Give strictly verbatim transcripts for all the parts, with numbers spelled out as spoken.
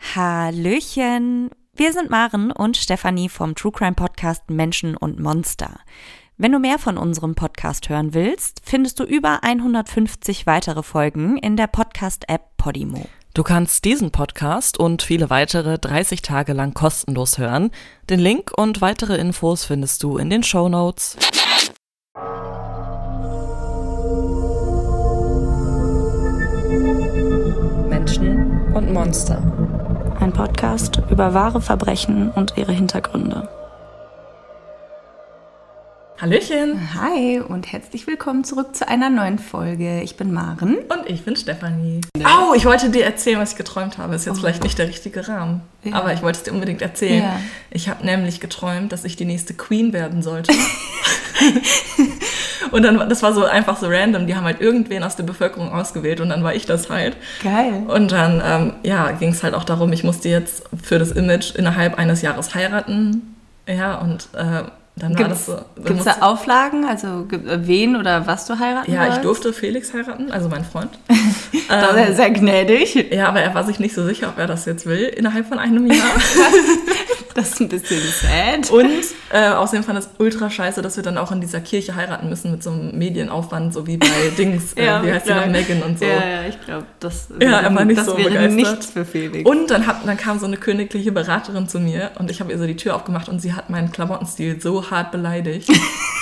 Hallöchen, wir sind Maren und Stefanie vom True Crime Podcast Menschen und Monster. Wenn du mehr von unserem Podcast hören willst, findest du über hundertfünfzig weitere Folgen in der Podcast-App Podimo. Du kannst diesen Podcast und viele weitere dreißig Tage lang kostenlos hören. Den Link und weitere Infos findest du in den Shownotes. Menschen und Monster. Ein Podcast über wahre Verbrechen und ihre Hintergründe. Hallöchen! Hi und herzlich willkommen zurück zu einer neuen Folge. Ich bin Maren. Und ich bin Stefanie. Au, ich wollte dir erzählen, was ich geträumt habe. Ist jetzt oh. vielleicht nicht der richtige Rahmen, ja. aber ich wollte es dir unbedingt erzählen. Ja. Ich habe nämlich geträumt, dass ich die nächste Queen werden sollte. Und dann, das war so einfach so random, die haben halt irgendwen aus der Bevölkerung ausgewählt und dann war ich das halt. Geil. Und dann, ähm, ja, ging es halt auch darum, ich musste jetzt für das Image innerhalb eines Jahres heiraten. Ja, und äh, dann gibt's, war das so. Gibt es da Auflagen, also wen oder was du heiraten Ja, wolltest? ich durfte Felix heiraten, also mein Freund. Das ist ähm, sehr gnädig. Ja, aber er war sich nicht so sicher, ob er das jetzt will, innerhalb von einem Jahr. Das ist ein bisschen sad. Und äh, außerdem fand es ultra scheiße, dass wir dann auch in dieser Kirche heiraten müssen mit so einem Medienaufwand, so wie bei Dings, äh, ja, wie heißt die noch, Megan und so. Ja, ja, ich glaube, das, ja, er war nicht das so wäre begeistert. nichts für Felix. Und dann, hat, dann kam so eine königliche Beraterin zu mir und ich habe ihr so die Tür aufgemacht und sie hat meinen Klamottenstil so hart beleidigt.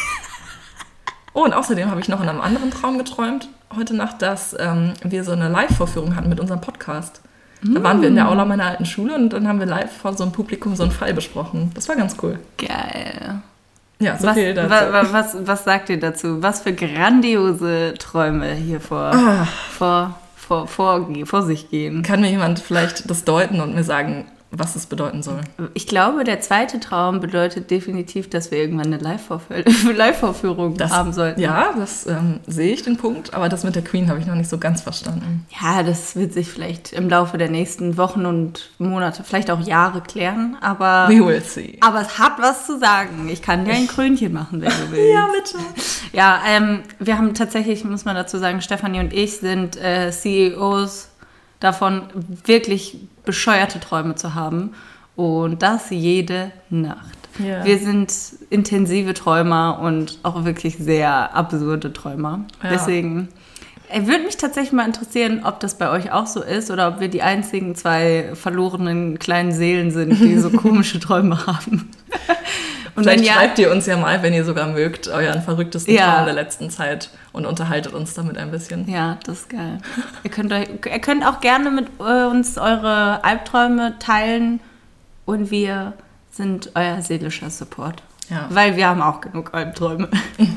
Oh, und außerdem habe ich noch in einem anderen Traum geträumt, heute Nacht, dass ähm, wir so eine Live-Vorführung hatten mit unserem Podcast. Da waren wir in der Aula meiner alten Schule und dann haben wir live vor so einem Publikum so einen Fall besprochen. Das war ganz cool. Geil. Ja, so was, viel dazu. Was, was, was sagt ihr dazu? Was für grandiose Träume hier vor, ah. vor, vor, vor, vor sich gehen. Kann mir jemand vielleicht das deuten und mir sagen, was es bedeuten soll? Ich glaube, der zweite Traum bedeutet definitiv, dass wir irgendwann eine Live-Vorführung das, haben sollten. Ja, das ähm, sehe ich den Punkt, aber das mit der Queen habe ich noch nicht so ganz verstanden. Ja, das wird sich vielleicht im Laufe der nächsten Wochen und Monate, vielleicht auch Jahre klären, aber, we will see. Aber es hat was zu sagen. Ich kann dir ein Krönchen machen, wenn du willst. Ja, bitte. Ja, ähm, wir haben tatsächlich, muss man dazu sagen, Stefanie und ich sind äh, C E Os davon, wirklich bescheuerte Träume zu haben und das jede Nacht. Yeah. Wir sind intensive Träumer und auch wirklich sehr absurde Träumer. Ja. Deswegen äh, würde mich tatsächlich mal interessieren, ob das bei euch auch so ist oder ob wir die einzigen zwei verlorenen kleinen Seelen sind, die so komische Träume haben. Und vielleicht ja, schreibt ihr uns ja mal, wenn ihr sogar mögt, euren verrücktesten ja. Traum der letzten Zeit und unterhaltet uns damit ein bisschen. Ja, das ist geil. ihr, könnt euch, ihr könnt auch gerne mit äh, uns eure Albträume teilen und wir sind euer seelischer Support. Ja. Weil wir haben auch genug Albträume.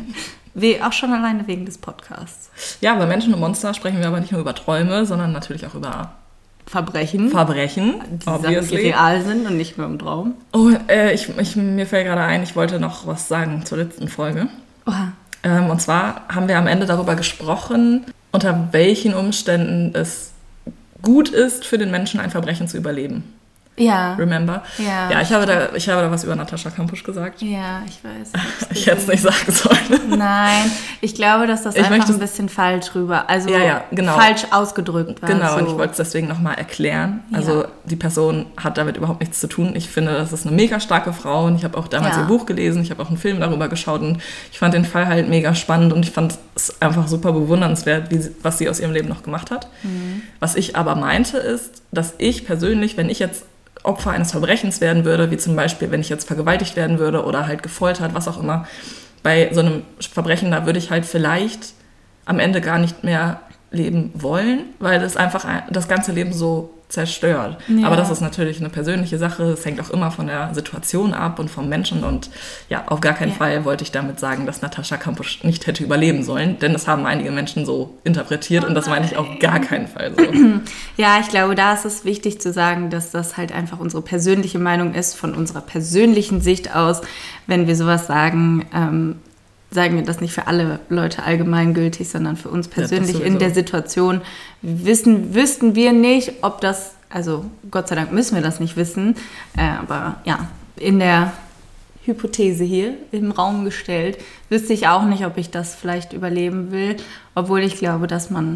Wie, auch schon alleine wegen des Podcasts. Ja, bei Menschen und Monster sprechen wir aber nicht nur über Träume, sondern natürlich auch über Verbrechen. Verbrechen, die Sachen, die real sind und nicht nur im Traum. Oh, äh, ich, ich, mir fällt gerade ein, ich wollte noch was sagen zur letzten Folge. Oha. Ähm, und zwar haben wir am Ende darüber gesprochen, unter welchen Umständen es gut ist, für den Menschen ein Verbrechen zu überleben. Ja. Remember? Ja. Ja, ich habe da, ich habe da was über Natascha Kampusch gesagt. Ja, ich weiß. Ich hätte es nicht sagen sollen. Nein, ich glaube, dass das ich einfach möchte, ein bisschen falsch rüber, also ja, ja, genau. falsch ausgedrückt war. Genau, so. Und ich wollte es deswegen nochmal erklären. Also ja. Die Person hat damit überhaupt nichts zu tun. Ich finde, das ist eine mega starke Frau und ich habe auch damals ja. ihr Buch gelesen, ich habe auch einen Film darüber geschaut und ich fand den Fall halt mega spannend und ich fand es einfach super bewundernswert, wie sie, was sie aus ihrem Leben noch gemacht hat. Mhm. Was ich aber meinte ist, dass ich persönlich, wenn ich jetzt Opfer eines Verbrechens werden würde, wie zum Beispiel, wenn ich jetzt vergewaltigt werden würde oder halt gefoltert, was auch immer, bei so einem Verbrechen, da würde ich halt vielleicht am Ende gar nicht mehr leben wollen, weil es einfach das ganze Leben so zerstört. Ja. Aber das ist natürlich eine persönliche Sache, es hängt auch immer von der Situation ab und vom Menschen und ja, auf gar keinen ja. Fall wollte ich damit sagen, dass Natascha Kampusch nicht hätte überleben sollen, denn das haben einige Menschen so interpretiert oh und das meine ich auf gar keinen Fall so. Ja, ich glaube, da ist es wichtig zu sagen, dass das halt einfach unsere persönliche Meinung ist, von unserer persönlichen Sicht aus, wenn wir sowas sagen, ähm, sagen wir das nicht für alle Leute allgemeingültig, sondern für uns persönlich ja, in der Situation. Wissen, wüssten wir nicht, ob das, also Gott sei Dank müssen wir das nicht wissen, äh, aber ja, in der Hypothese hier im Raum gestellt, wüsste ich auch nicht, ob ich das vielleicht überleben will, obwohl ich glaube, dass man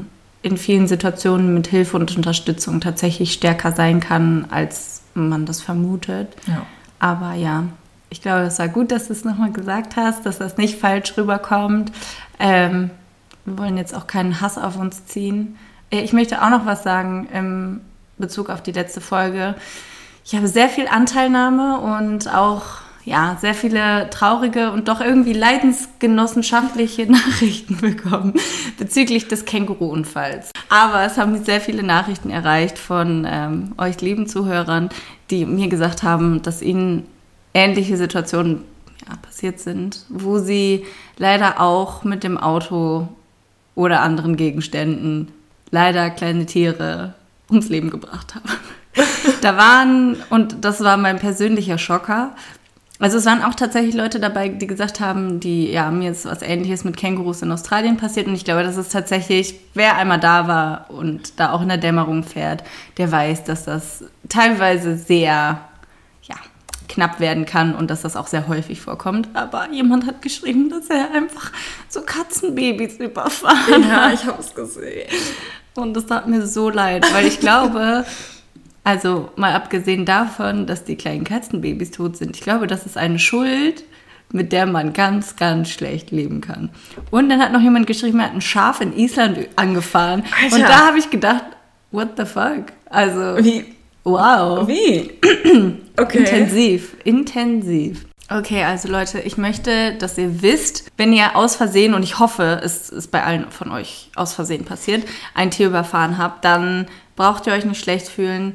in vielen Situationen mit Hilfe und Unterstützung tatsächlich stärker sein kann, als man das vermutet. Ja. Aber ja, ich glaube, es war gut, dass du es nochmal gesagt hast, dass das nicht falsch rüberkommt. Ähm, wir wollen jetzt auch keinen Hass auf uns ziehen. Ich möchte auch noch was sagen im Bezug auf die letzte Folge. Ich habe sehr viel Anteilnahme und auch ja, sehr viele traurige und doch irgendwie leidensgenossenschaftliche Nachrichten bekommen bezüglich des Känguru-Unfalls. Aber es haben mich sehr viele Nachrichten erreicht von ähm, euch lieben Zuhörern, die mir gesagt haben, dass ihnen ähnliche Situationen ja, passiert sind, wo sie leider auch mit dem Auto oder anderen Gegenständen leider kleine Tiere ums Leben gebracht haben. Da waren, und das war mein persönlicher Schocker, also es waren auch tatsächlich Leute dabei, die gesagt haben, die, ja, mir ist was Ähnliches mit Kängurus in Australien passiert. Und ich glaube, das ist tatsächlich, wer einmal da war und da auch in der Dämmerung fährt, der weiß, dass das teilweise sehr, ja, knapp werden kann und dass das auch sehr häufig vorkommt. Aber jemand hat geschrieben, dass er einfach so Katzenbabys überfahren hat. Ja, ich habe es gesehen. Und das tat mir so leid, weil ich glaube... Also mal abgesehen davon, dass die kleinen Katzenbabys tot sind. Ich glaube, das ist eine Schuld, mit der man ganz, ganz schlecht leben kann. Und dann hat noch jemand geschrieben, er hat ein Schaf in Island angefahren. Alter. Und da habe ich gedacht, what the fuck? Also, wie? Wow. Wie? Okay. Intensiv, intensiv. Okay, also Leute, ich möchte, dass ihr wisst, wenn ihr aus Versehen, und ich hoffe, es ist bei allen von euch aus Versehen passiert, ein Tier überfahren habt, dann braucht ihr euch nicht schlecht fühlen.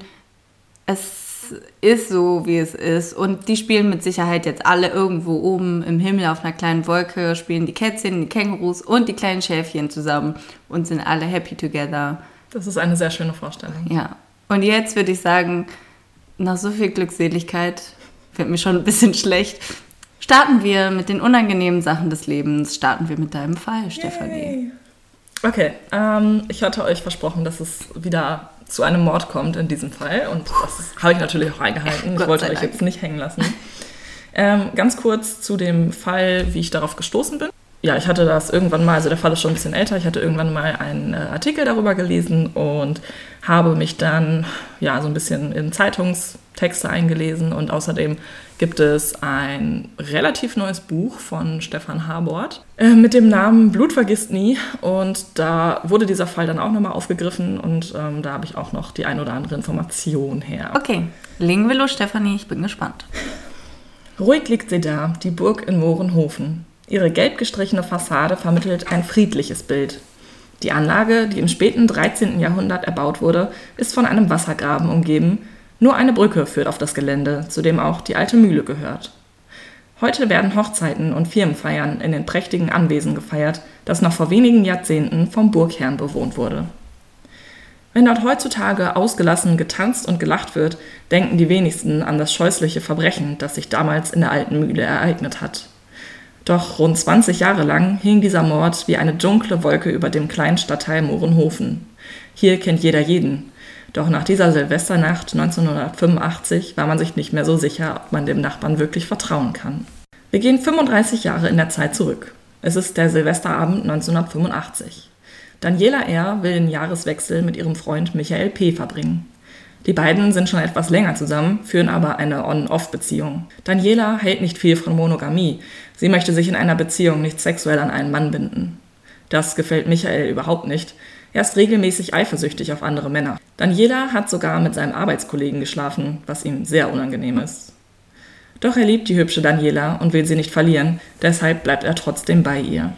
Es ist so, wie es ist. Und die spielen mit Sicherheit jetzt alle irgendwo oben im Himmel auf einer kleinen Wolke, spielen die Kätzchen, die Kängurus und die kleinen Schäfchen zusammen und sind alle happy together. Das ist eine sehr schöne Vorstellung. Ja. Und jetzt würde ich sagen, nach so viel Glückseligkeit, wird mir schon ein bisschen schlecht, starten wir mit den unangenehmen Sachen des Lebens. Starten wir mit deinem Fall, Stefanie. Okay, ähm, ich hatte euch versprochen, dass es wieder zu einem Mord kommt in diesem Fall. Und das habe ich natürlich auch eingehalten. Ich wollte euch jetzt nicht hängen lassen. Ähm, ganz kurz zu dem Fall, wie ich darauf gestoßen bin. Ja, ich hatte das irgendwann mal, also der Fall ist schon ein bisschen älter, ich hatte irgendwann mal einen äh, Artikel darüber gelesen und habe mich dann ja so ein bisschen in Zeitungstexte eingelesen und außerdem gibt es ein relativ neues Buch von Stefan Habort äh, mit dem Namen Blut vergisst nie und da wurde dieser Fall dann auch nochmal aufgegriffen und ähm, da habe ich auch noch die ein oder andere Information her. Okay, legen wir los, Stefanie, ich bin gespannt. Ruhig liegt sie da, die Burg in Mohrenhofen. Ihre gelb gestrichene Fassade vermittelt ein friedliches Bild. Die Anlage, die im späten dreizehnten Jahrhundert erbaut wurde, ist von einem Wassergraben umgeben. Nur eine Brücke führt auf das Gelände, zu dem auch die alte Mühle gehört. Heute werden Hochzeiten und Firmenfeiern in den prächtigen Anwesen gefeiert, das noch vor wenigen Jahrzehnten vom Burgherrn bewohnt wurde. Wenn dort heutzutage ausgelassen getanzt und gelacht wird, denken die wenigsten an das scheußliche Verbrechen, das sich damals in der alten Mühle ereignet hat. Doch rund zwanzig Jahre lang hing dieser Mord wie eine dunkle Wolke über dem kleinen Stadtteil Mohrenhofen. Hier kennt jeder jeden. Doch nach dieser Silvesternacht neunzehnhundertfünfundachtzig war man sich nicht mehr so sicher, ob man dem Nachbarn wirklich vertrauen kann. Wir gehen fünfunddreißig Jahre in der Zeit zurück. Es ist der Silvesterabend neunzehnhundertfünfundachtzig. Daniela R. will den Jahreswechsel mit ihrem Freund Michael P. verbringen. Die beiden sind schon etwas länger zusammen, führen aber eine On-Off-Beziehung. Daniela hält nicht viel von Monogamie. Sie möchte sich in einer Beziehung nicht sexuell an einen Mann binden. Das gefällt Michael überhaupt nicht. Er ist regelmäßig eifersüchtig auf andere Männer. Daniela hat sogar mit seinem Arbeitskollegen geschlafen, was ihm sehr unangenehm ist. Doch er liebt die hübsche Daniela und will sie nicht verlieren, deshalb bleibt er trotzdem bei ihr.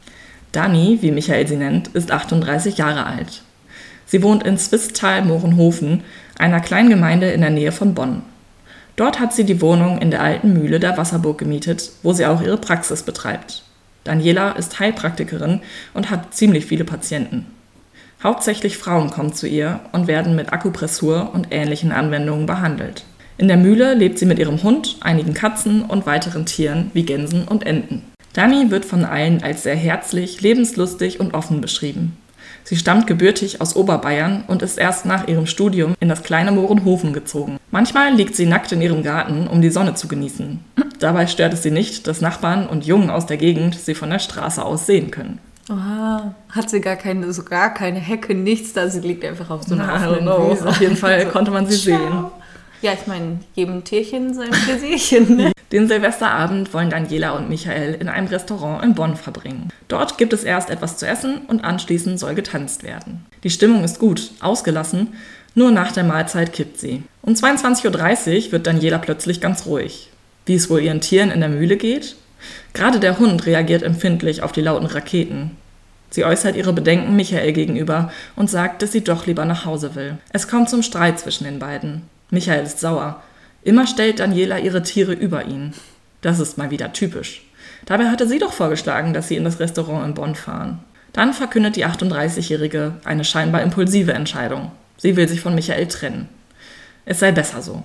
Dani, wie Michael sie nennt, ist achtunddreißig Jahre alt. Sie wohnt in Swisttal-Mohrenhofen, einer kleinen Gemeinde in der Nähe von Bonn. Dort hat sie die Wohnung in der alten Mühle der Wasserburg gemietet, wo sie auch ihre Praxis betreibt. Daniela ist Heilpraktikerin und hat ziemlich viele Patienten. Hauptsächlich Frauen kommen zu ihr und werden mit Akupressur und ähnlichen Anwendungen behandelt. In der Mühle lebt sie mit ihrem Hund, einigen Katzen und weiteren Tieren wie Gänsen und Enten. Dani wird von allen als sehr herzlich, lebenslustig und offen beschrieben. Sie stammt gebürtig aus Oberbayern und ist erst nach ihrem Studium in das kleine Mohrenhofen gezogen. Manchmal liegt sie nackt in ihrem Garten, um die Sonne zu genießen. Dabei stört es sie nicht, dass Nachbarn und Jungen aus der Gegend sie von der Straße aus sehen können. Oha, hat sie gar keine, so gar keine Hecke, nichts da, sie liegt einfach auf so einer offenen Wiese. Auf jeden Fall so, konnte man sie ciao. sehen. Ja, ich meine, jedem Tierchen sein Pläsierchen, ne? Den Silvesterabend wollen Daniela und Michael in einem Restaurant in Bonn verbringen. Dort gibt es erst etwas zu essen und anschließend soll getanzt werden. Die Stimmung ist gut, ausgelassen, nur nach der Mahlzeit kippt sie. Um zweiundzwanzig Uhr dreißig wird Daniela plötzlich ganz ruhig. Wie es wohl ihren Tieren in der Mühle geht? Gerade der Hund reagiert empfindlich auf die lauten Raketen. Sie äußert ihre Bedenken Michael gegenüber und sagt, dass sie doch lieber nach Hause will. Es kommt zum Streit zwischen den beiden. Michael ist sauer. Immer stellt Daniela ihre Tiere über ihn. Das ist mal wieder typisch. Dabei hatte sie doch vorgeschlagen, dass sie in das Restaurant in Bonn fahren. Dann verkündet die achtunddreißigjährige eine scheinbar impulsive Entscheidung. Sie will sich von Michael trennen. Es sei besser so.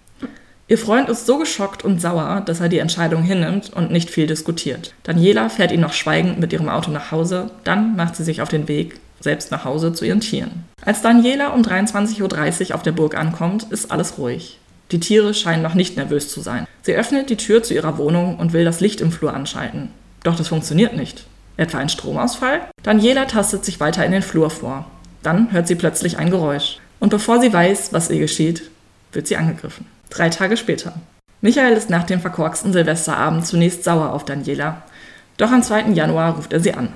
Ihr Freund ist so geschockt und sauer, dass er die Entscheidung hinnimmt und nicht viel diskutiert. Daniela fährt ihn noch schweigend mit ihrem Auto nach Hause, dann macht sie sich auf den Weg, selbst nach Hause zu ihren Tieren. Als Daniela um dreiundzwanzig Uhr dreißig auf der Burg ankommt, ist alles ruhig. Die Tiere scheinen noch nicht nervös zu sein. Sie öffnet die Tür zu ihrer Wohnung und will das Licht im Flur anschalten. Doch das funktioniert nicht. Etwa ein Stromausfall? Daniela tastet sich weiter in den Flur vor. Dann hört sie plötzlich ein Geräusch. Und bevor sie weiß, was ihr geschieht, wird sie angegriffen. Drei Tage später. Michael ist nach dem verkorksten Silvesterabend zunächst sauer auf Daniela. Doch am zweiten Januar ruft er sie an.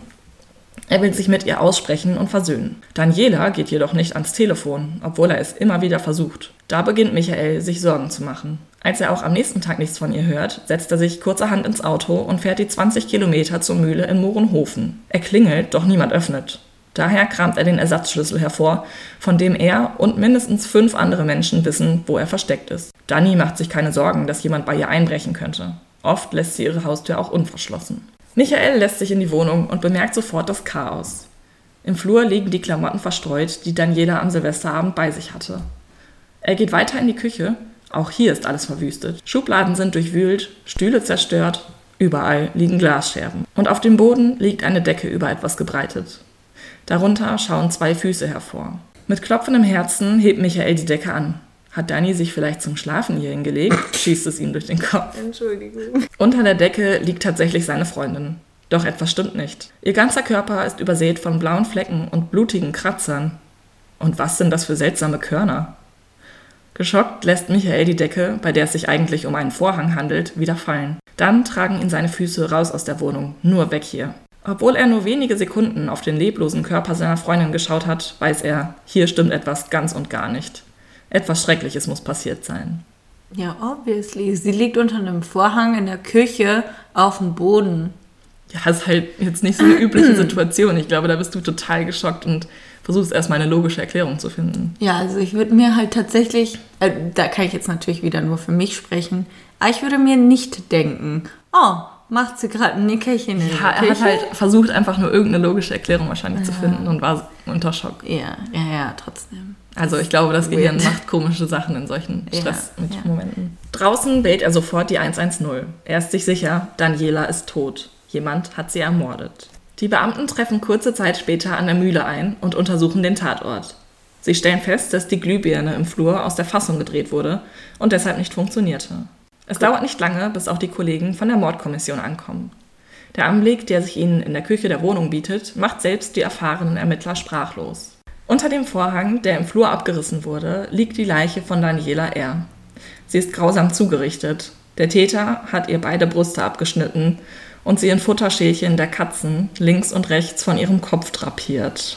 Er will sich mit ihr aussprechen und versöhnen. Daniela geht jedoch nicht ans Telefon, obwohl er es immer wieder versucht. Da beginnt Michael, sich Sorgen zu machen. Als er auch am nächsten Tag nichts von ihr hört, setzt er sich kurzerhand ins Auto und fährt die zwanzig Kilometer zur Mühle in Mohrenhofen. Er klingelt, doch niemand öffnet. Daher kramt er den Ersatzschlüssel hervor, von dem er und mindestens fünf andere Menschen wissen, wo er versteckt ist. Dani macht sich keine Sorgen, dass jemand bei ihr einbrechen könnte. Oft lässt sie ihre Haustür auch unverschlossen. Michael lässt sich in die Wohnung und bemerkt sofort das Chaos. Im Flur liegen die Klamotten verstreut, die Daniela am Silvesterabend bei sich hatte. Er geht weiter in die Küche. Auch hier ist alles verwüstet. Schubladen sind durchwühlt, Stühle zerstört, überall liegen Glasscherben. Und auf dem Boden liegt eine Decke über etwas gebreitet. Darunter schauen zwei Füße hervor. Mit klopfendem Herzen hebt Michael die Decke an. Hat Dani sich vielleicht zum Schlafen hier hingelegt? Schießt es ihm durch den Kopf. Entschuldigung. Unter der Decke liegt tatsächlich seine Freundin. Doch etwas stimmt nicht. Ihr ganzer Körper ist übersät von blauen Flecken und blutigen Kratzern. Und was sind das für seltsame Körner? Geschockt lässt Michael die Decke, bei der es sich eigentlich um einen Vorhang handelt, wieder fallen. Dann tragen ihn seine Füße raus aus der Wohnung. Nur weg hier. Obwohl er nur wenige Sekunden auf den leblosen Körper seiner Freundin geschaut hat, weiß er, hier stimmt etwas ganz und gar nicht. Etwas Schreckliches muss passiert sein. Ja, obviously. Sie liegt unter einem Vorhang in der Küche auf dem Boden. Ja, ist halt jetzt nicht so eine übliche Situation. Ich glaube, da bist du total geschockt und versuchst erstmal eine logische Erklärung zu finden. Ja, also ich würde mir halt tatsächlich, äh, da kann ich jetzt natürlich wieder nur für mich sprechen, aber ich würde mir nicht denken, oh, macht sie gerade ein Nickerchen in Ja, der Küche? er hat halt versucht, einfach nur irgendeine logische Erklärung wahrscheinlich ja. zu finden und war unter Schock. Ja, ja, ja, trotzdem. Also ich glaube, das Gehirn Weird. macht komische Sachen in solchen Stressmomenten. Ja, ja. Draußen wählt er sofort die eins eins null. Er ist sich sicher, Daniela ist tot. Jemand hat sie ermordet. Die Beamten treffen kurze Zeit später an der Mühle ein und untersuchen den Tatort. Sie stellen fest, dass die Glühbirne im Flur aus der Fassung gedreht wurde und deshalb nicht funktionierte. Es Cool. dauert nicht lange, bis auch die Kollegen von der Mordkommission ankommen. Der Anblick, der sich ihnen in der Küche der Wohnung bietet, macht selbst die erfahrenen Ermittler sprachlos. Unter dem Vorhang, der im Flur abgerissen wurde, liegt die Leiche von Daniela R. Sie ist grausam zugerichtet. Der Täter hat ihr beide Brüste abgeschnitten und sie in Futterschälchen der Katzen links und rechts von ihrem Kopf drapiert.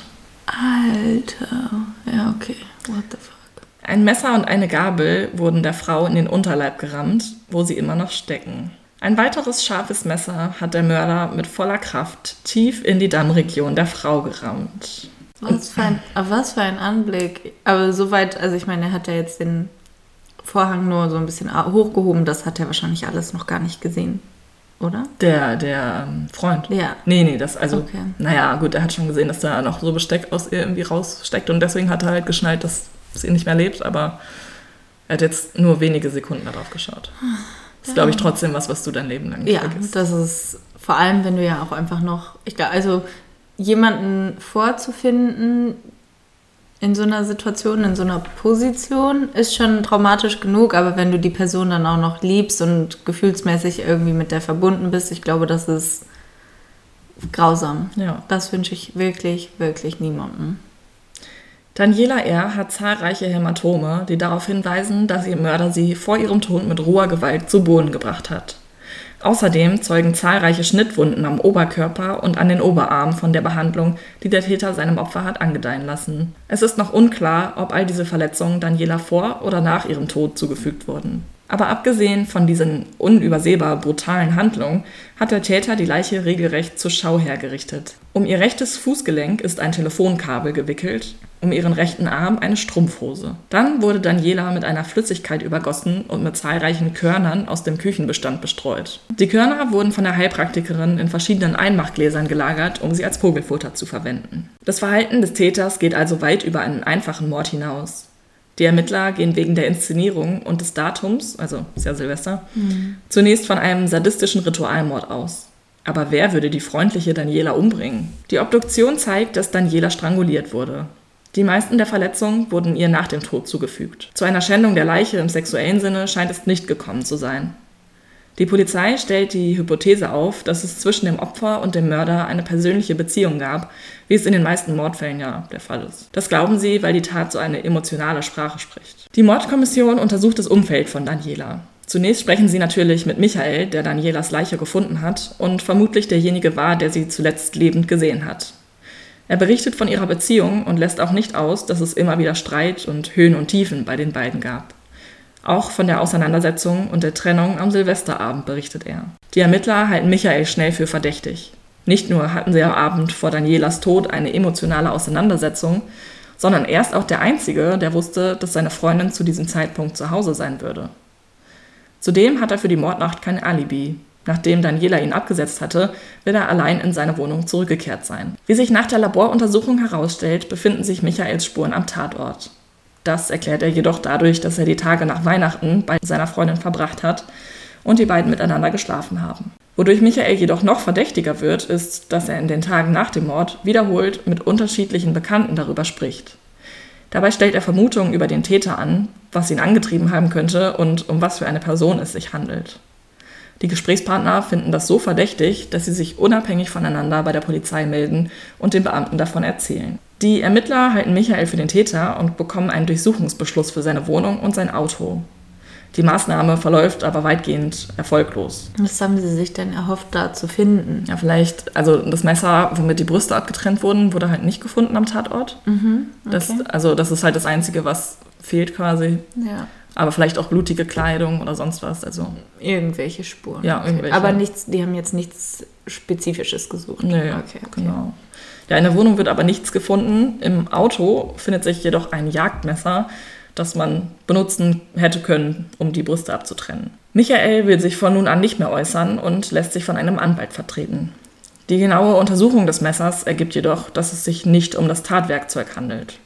Alter. Ja, okay. What the fuck? Ein Messer und eine Gabel wurden der Frau in den Unterleib gerammt, wo sie immer noch stecken. Ein weiteres scharfes Messer hat der Mörder mit voller Kraft tief in die Dammregion der Frau gerammt. Was für ein, aber was für ein Anblick. Aber soweit, also ich meine, er hat ja jetzt den Vorhang nur so ein bisschen hochgehoben, das hat er wahrscheinlich alles noch gar nicht gesehen, oder? Der, der ähm, Freund? Ja. Nee, nee, das, also, Okay. naja, gut, er hat schon gesehen, dass da noch so Besteck aus ihr irgendwie raussteckt und deswegen hat er halt geschnallt, dass sie nicht mehr lebt, aber er hat jetzt nur wenige Sekunden darauf geschaut. Das ist, glaube ich, trotzdem was, was du dein Leben lang nicht Ja, vergisst. das ist vor allem, wenn du ja auch einfach noch, ich glaube, also jemanden vorzufinden in so einer Situation, in so einer Position, ist schon traumatisch genug, aber wenn du die Person dann auch noch liebst und gefühlsmäßig irgendwie mit der verbunden bist, ich glaube, das ist grausam. Ja. Das wünsche ich wirklich, wirklich niemandem. Daniela R. hat zahlreiche Hämatome, die darauf hinweisen, dass ihr Mörder sie vor ihrem Tod mit roher Gewalt zu Boden gebracht hat. Außerdem zeugen zahlreiche Schnittwunden am Oberkörper und an den Oberarmen von der Behandlung, die der Täter seinem Opfer hat angedeihen lassen. Es ist noch unklar, ob all diese Verletzungen Daniela vor oder nach ihrem Tod zugefügt wurden. Aber abgesehen von diesen unübersehbar brutalen Handlungen hat der Täter die Leiche regelrecht zur Schau hergerichtet. Um ihr rechtes Fußgelenk ist ein Telefonkabel gewickelt, um ihren rechten Arm eine Strumpfhose. Dann wurde Daniela mit einer Flüssigkeit übergossen und mit zahlreichen Körnern aus dem Küchenbestand bestreut. Die Körner wurden von der Heilpraktikerin in verschiedenen Einmachgläsern gelagert, um sie als Vogelfutter zu verwenden. Das Verhalten des Täters geht also weit über einen einfachen Mord hinaus. Die Ermittler gehen wegen der Inszenierung und des Datums, also ist ja Silvester, mhm. zunächst von einem sadistischen Ritualmord aus. Aber wer würde die freundliche Daniela umbringen? Die Obduktion zeigt, dass Daniela stranguliert wurde. Die meisten der Verletzungen wurden ihr nach dem Tod zugefügt. Zu einer Schändung der Leiche im sexuellen Sinne scheint es nicht gekommen zu sein. Die Polizei stellt die Hypothese auf, dass es zwischen dem Opfer und dem Mörder eine persönliche Beziehung gab, wie es in den meisten Mordfällen ja der Fall ist. Das glauben sie, weil die Tat so eine emotionale Sprache spricht. Die Mordkommission untersucht das Umfeld von Daniela. Zunächst sprechen sie natürlich mit Michael, der Danielas Leiche gefunden hat und vermutlich derjenige war, der sie zuletzt lebend gesehen hat. Er berichtet von ihrer Beziehung und lässt auch nicht aus, dass es immer wieder Streit und Höhen und Tiefen bei den beiden gab. Auch von der Auseinandersetzung und der Trennung am Silvesterabend berichtet er. Die Ermittler halten Michael schnell für verdächtig. Nicht nur hatten sie am Abend vor Danielas Tod eine emotionale Auseinandersetzung, sondern er ist auch der Einzige, der wusste, dass seine Freundin zu diesem Zeitpunkt zu Hause sein würde. Zudem hat er für die Mordnacht kein Alibi. Nachdem Daniela ihn abgesetzt hatte, wird er allein in seine Wohnung zurückgekehrt sein. Wie sich nach der Laboruntersuchung herausstellt, befinden sich Michaels Spuren am Tatort. Das erklärt er jedoch dadurch, dass er die Tage nach Weihnachten bei seiner Freundin verbracht hat und die beiden miteinander geschlafen haben. Wodurch Michael jedoch noch verdächtiger wird, ist, dass er in den Tagen nach dem Mord wiederholt mit unterschiedlichen Bekannten darüber spricht. Dabei stellt er Vermutungen über den Täter an, was ihn angetrieben haben könnte und um was für eine Person es sich handelt. Die Gesprächspartner finden das so verdächtig, dass sie sich unabhängig voneinander bei der Polizei melden und den Beamten davon erzählen. Die Ermittler halten Michael für den Täter und bekommen einen Durchsuchungsbeschluss für seine Wohnung und sein Auto. Die Maßnahme verläuft aber weitgehend erfolglos. Was haben sie sich denn erhofft, da zu finden? Ja, vielleicht, also das Messer, womit die Brüste abgetrennt wurden, wurde halt nicht gefunden am Tatort. Mhm, okay. das, also das ist halt das Einzige, was fehlt quasi. Ja. Aber vielleicht auch blutige Kleidung oder sonst was. Also irgendwelche Spuren. Ja, okay. irgendwelche. Aber nichts, die haben jetzt nichts Spezifisches gesucht. Nee, okay, okay. Genau. Ja, in der Wohnung wird aber nichts gefunden. Im Auto findet sich jedoch ein Jagdmesser, das man benutzen hätte können, um die Brüste abzutrennen. Michael will sich von nun an nicht mehr äußern und lässt sich von einem Anwalt vertreten. Die genaue Untersuchung des Messers ergibt jedoch, dass es sich nicht um das Tatwerkzeug handelt.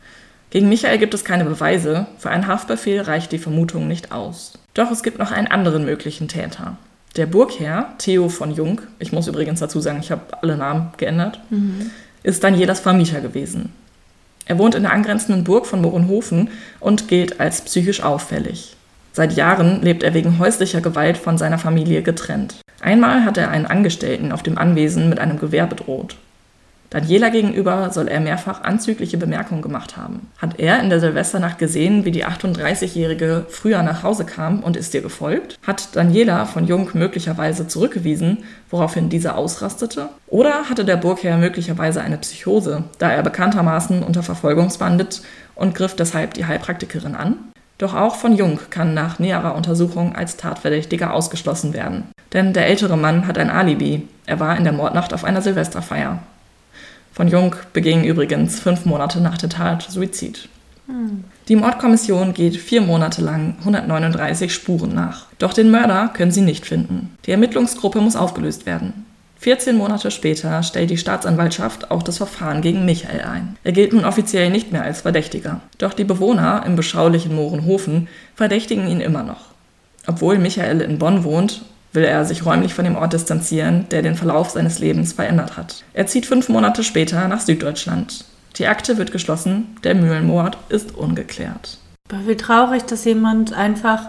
Gegen Michael gibt es keine Beweise, für einen Haftbefehl reicht die Vermutung nicht aus. Doch es gibt noch einen anderen möglichen Täter. Der Burgherr, Theo von Jung, ich muss übrigens dazu sagen, ich habe alle Namen geändert, mhm. ist Danielas Vermieter gewesen. Er wohnt in der angrenzenden Burg von Mohrenhofen und gilt als psychisch auffällig. Seit Jahren lebt er wegen häuslicher Gewalt von seiner Familie getrennt. Einmal hat er einen Angestellten auf dem Anwesen mit einem Gewehr bedroht. Daniela gegenüber soll er mehrfach anzügliche Bemerkungen gemacht haben. Hat er in der Silvesternacht gesehen, wie die achtunddreißigjährige früher nach Hause kam und ist ihr gefolgt? Hat Daniela von Jung möglicherweise zurückgewiesen, woraufhin dieser ausrastete? Oder hatte der Burgherr möglicherweise eine Psychose, da er bekanntermaßen unter Verfolgungswahn litt und griff deshalb die Heilpraktikerin an? Doch auch von Jung kann nach näherer Untersuchung als Tatverdächtiger ausgeschlossen werden. Denn der ältere Mann hat ein Alibi. Er war in der Mordnacht auf einer Silvesterfeier. Von Jung beging übrigens fünf Monate nach der Tat Suizid. Hm. Die Mordkommission geht vier Monate lang hundertneununddreißig Spuren nach. Doch den Mörder können sie nicht finden. Die Ermittlungsgruppe muss aufgelöst werden. vierzehn Monate später stellt die Staatsanwaltschaft auch das Verfahren gegen Michael ein. Er gilt nun offiziell nicht mehr als Verdächtiger. Doch die Bewohner im beschaulichen Mohrenhofen verdächtigen ihn immer noch. Obwohl Michael in Bonn wohnt, will er sich räumlich von dem Ort distanzieren, der den Verlauf seines Lebens verändert hat. Er zieht fünf Monate später nach Süddeutschland. Die Akte wird geschlossen, der Mühlenmord ist ungeklärt. Aber wie traurig, dass jemand einfach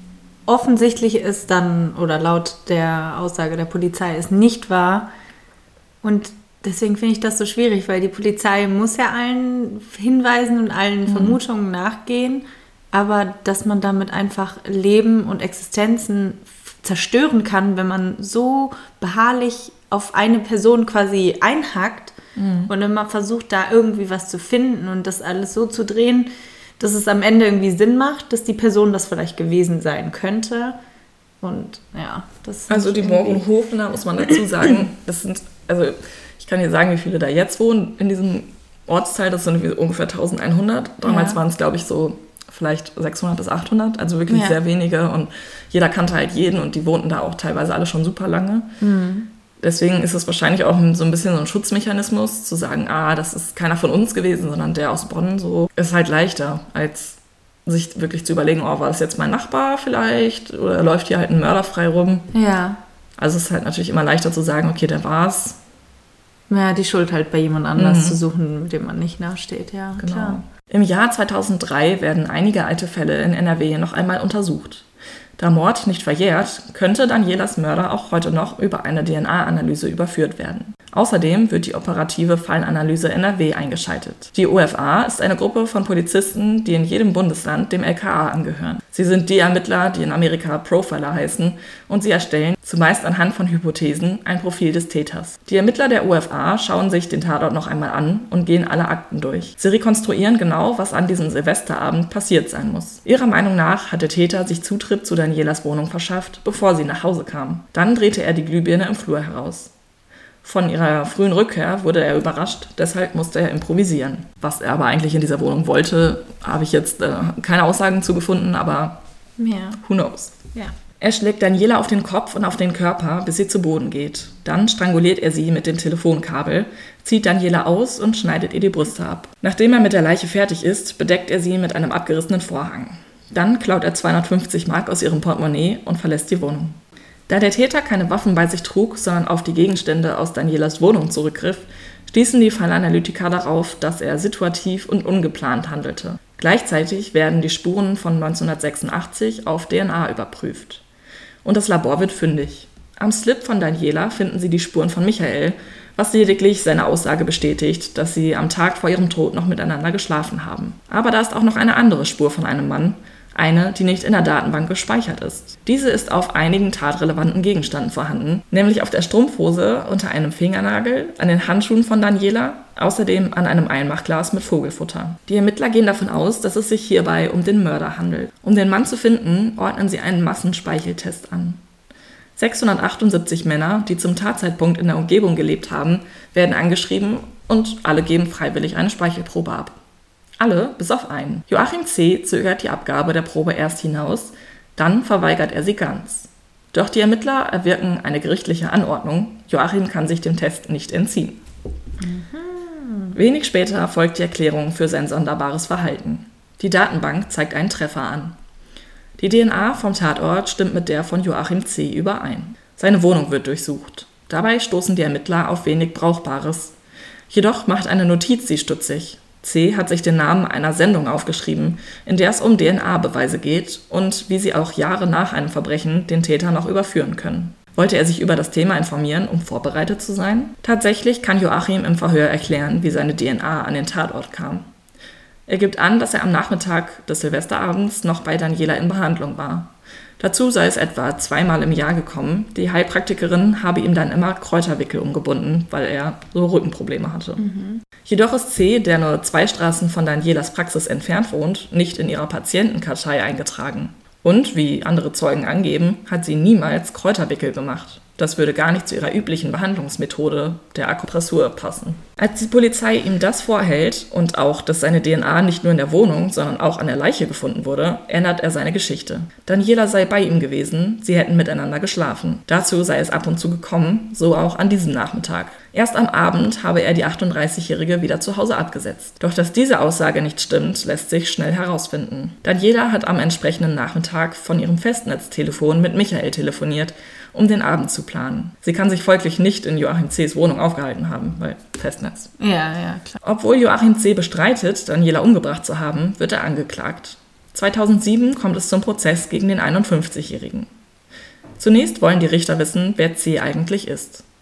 offensichtlich ist dann, oder laut der Aussage der Polizei ist nicht wahr, Und deswegen finde ich das so schwierig, weil die Polizei muss ja allen Hinweisen und allen mhm. Vermutungen nachgehen, aber dass man damit einfach Leben und Existenzen zerstören kann, wenn man so beharrlich auf eine Person quasi einhackt mhm. und immer versucht, da irgendwie was zu finden und das alles so zu drehen, dass es am Ende irgendwie Sinn macht, dass die Person das vielleicht gewesen sein könnte. Und ja, das Also die Morgenhofener, muss man dazu sagen, das sind, also ich kann dir sagen, wie viele da jetzt wohnen in diesem Ortsteil, das sind ungefähr eintausendeinhundert. Damals ja. waren es, glaube ich, so vielleicht sechshundert bis achthundert, also wirklich ja. sehr wenige und jeder kannte halt jeden und die wohnten da auch teilweise alle schon super lange. Mhm. Deswegen ist es wahrscheinlich auch so ein bisschen so ein Schutzmechanismus, zu sagen, ah, das ist keiner von uns gewesen, sondern der aus Bonn, so ist halt leichter, als sich wirklich zu überlegen, oh, war das jetzt mein Nachbar vielleicht oder läuft hier halt ein Mörder frei rum. Ja. Also es ist halt natürlich immer leichter zu sagen, okay, der war's. Ja, die Schuld halt bei jemand anders mhm. zu suchen, mit dem man nicht nachsteht, ja, genau. Klar. Im Jahr zweitausenddrei werden einige alte Fälle in N R W noch einmal untersucht. Da Mord nicht verjährt, könnte Danielas Mörder auch heute noch über eine D N A-Analyse überführt werden. Außerdem wird die operative Fallanalyse N R W eingeschaltet. Die O F A ist eine Gruppe von Polizisten, die in jedem Bundesland dem L K A angehören. Sie sind die Ermittler, die in Amerika Profiler heißen, und sie erstellen, zumeist anhand von Hypothesen, ein Profil des Täters. Die Ermittler der O F A schauen sich den Tatort noch einmal an und gehen alle Akten durch. Sie rekonstruieren genau, was an diesem Silvesterabend passiert sein muss. Ihrer Meinung nach hat der Täter sich Zutritt zu Danielas Wohnung verschafft, bevor sie nach Hause kam. Dann drehte er die Glühbirne im Flur heraus. Von ihrer frühen Rückkehr wurde er überrascht, deshalb musste er improvisieren. Was er aber eigentlich in dieser Wohnung wollte, habe ich jetzt äh, keine Aussagen zu gefunden, aber ja. who knows. Ja. Er schlägt Daniela auf den Kopf und auf den Körper, bis sie zu Boden geht. Dann stranguliert er sie mit dem Telefonkabel, zieht Daniela aus und schneidet ihr die Brüste ab. Nachdem er mit der Leiche fertig ist, bedeckt er sie mit einem abgerissenen Vorhang. Dann klaut er zweihundertfünfzig Mark aus ihrem Portemonnaie und verlässt die Wohnung. Da der Täter keine Waffen bei sich trug, sondern auf die Gegenstände aus Danielas Wohnung zurückgriff, stießen die Fallanalytiker darauf, dass er situativ und ungeplant handelte. Gleichzeitig werden die Spuren von neunzehnhundertsechsundachtzig auf D N A überprüft. Und das Labor wird fündig. Am Slip von Daniela finden sie die Spuren von Michael, was lediglich seine Aussage bestätigt, dass sie am Tag vor ihrem Tod noch miteinander geschlafen haben. Aber da ist auch noch eine andere Spur von einem Mann, eine, die nicht in der Datenbank gespeichert ist. Diese ist auf einigen tatrelevanten Gegenständen vorhanden, nämlich auf der Strumpfhose, unter einem Fingernagel, an den Handschuhen von Daniela, außerdem an einem Einmachglas mit Vogelfutter. Die Ermittler gehen davon aus, dass es sich hierbei um den Mörder handelt. Um den Mann zu finden, ordnen sie einen Massenspeicheltest an. sechshundertachtundsiebzig Männer, die zum Tatzeitpunkt in der Umgebung gelebt haben, werden angeschrieben und alle geben freiwillig eine Speichelprobe ab. Alle, bis auf einen. Joachim C. zögert die Abgabe der Probe erst hinaus, dann verweigert er sie ganz. Doch die Ermittler erwirken eine gerichtliche Anordnung. Joachim kann sich dem Test nicht entziehen. Mhm. Wenig später folgt die Erklärung für sein sonderbares Verhalten. Die Datenbank zeigt einen Treffer an. Die D N A vom Tatort stimmt mit der von Joachim C. überein. Seine Wohnung wird durchsucht. Dabei stoßen die Ermittler auf wenig Brauchbares. Jedoch macht eine Notiz sie stutzig. C. hat sich den Namen einer Sendung aufgeschrieben, in der es um D N A-Beweise geht und wie sie auch Jahre nach einem Verbrechen den Täter noch überführen können. Wollte er sich über das Thema informieren, um vorbereitet zu sein? Tatsächlich kann Joachim im Verhör erklären, wie seine D N A an den Tatort kam. Er gibt an, dass er am Nachmittag des Silvesterabends noch bei Daniela in Behandlung war. Dazu sei es etwa zweimal im Jahr gekommen. Die Heilpraktikerin habe ihm dann immer Kräuterwickel umgebunden, weil er so Rückenprobleme hatte. Mhm. Jedoch ist C., der nur zwei Straßen von Danielas Praxis entfernt wohnt, nicht in ihrer Patientenkartei eingetragen. Und, wie andere Zeugen angeben, hat sie niemals Kräuterwickel gemacht. Das würde gar nicht zu ihrer üblichen Behandlungsmethode, der Akupressur, passen. Als die Polizei ihm das vorhält und auch, dass seine D N A nicht nur in der Wohnung, sondern auch an der Leiche gefunden wurde, ändert er seine Geschichte. Daniela sei bei ihm gewesen, sie hätten miteinander geschlafen. Dazu sei es ab und zu gekommen, so auch an diesem Nachmittag. Erst am Abend habe er die achtunddreißigjährige wieder zu Hause abgesetzt. Doch dass diese Aussage nicht stimmt, lässt sich schnell herausfinden. Daniela hat am entsprechenden Nachmittag von ihrem Festnetztelefon mit Michael telefoniert, um den Abend zu planen. Sie kann sich folglich nicht in Joachim C.'s Wohnung aufgehalten haben, weil Festnetz. Ja, ja, klar. Obwohl Joachim C. bestreitet, Daniela umgebracht zu haben, wird er angeklagt. zweitausendsieben kommt es zum Prozess gegen den einundfünfzigjährigen. Zunächst wollen die Richter wissen, wer C. eigentlich ist.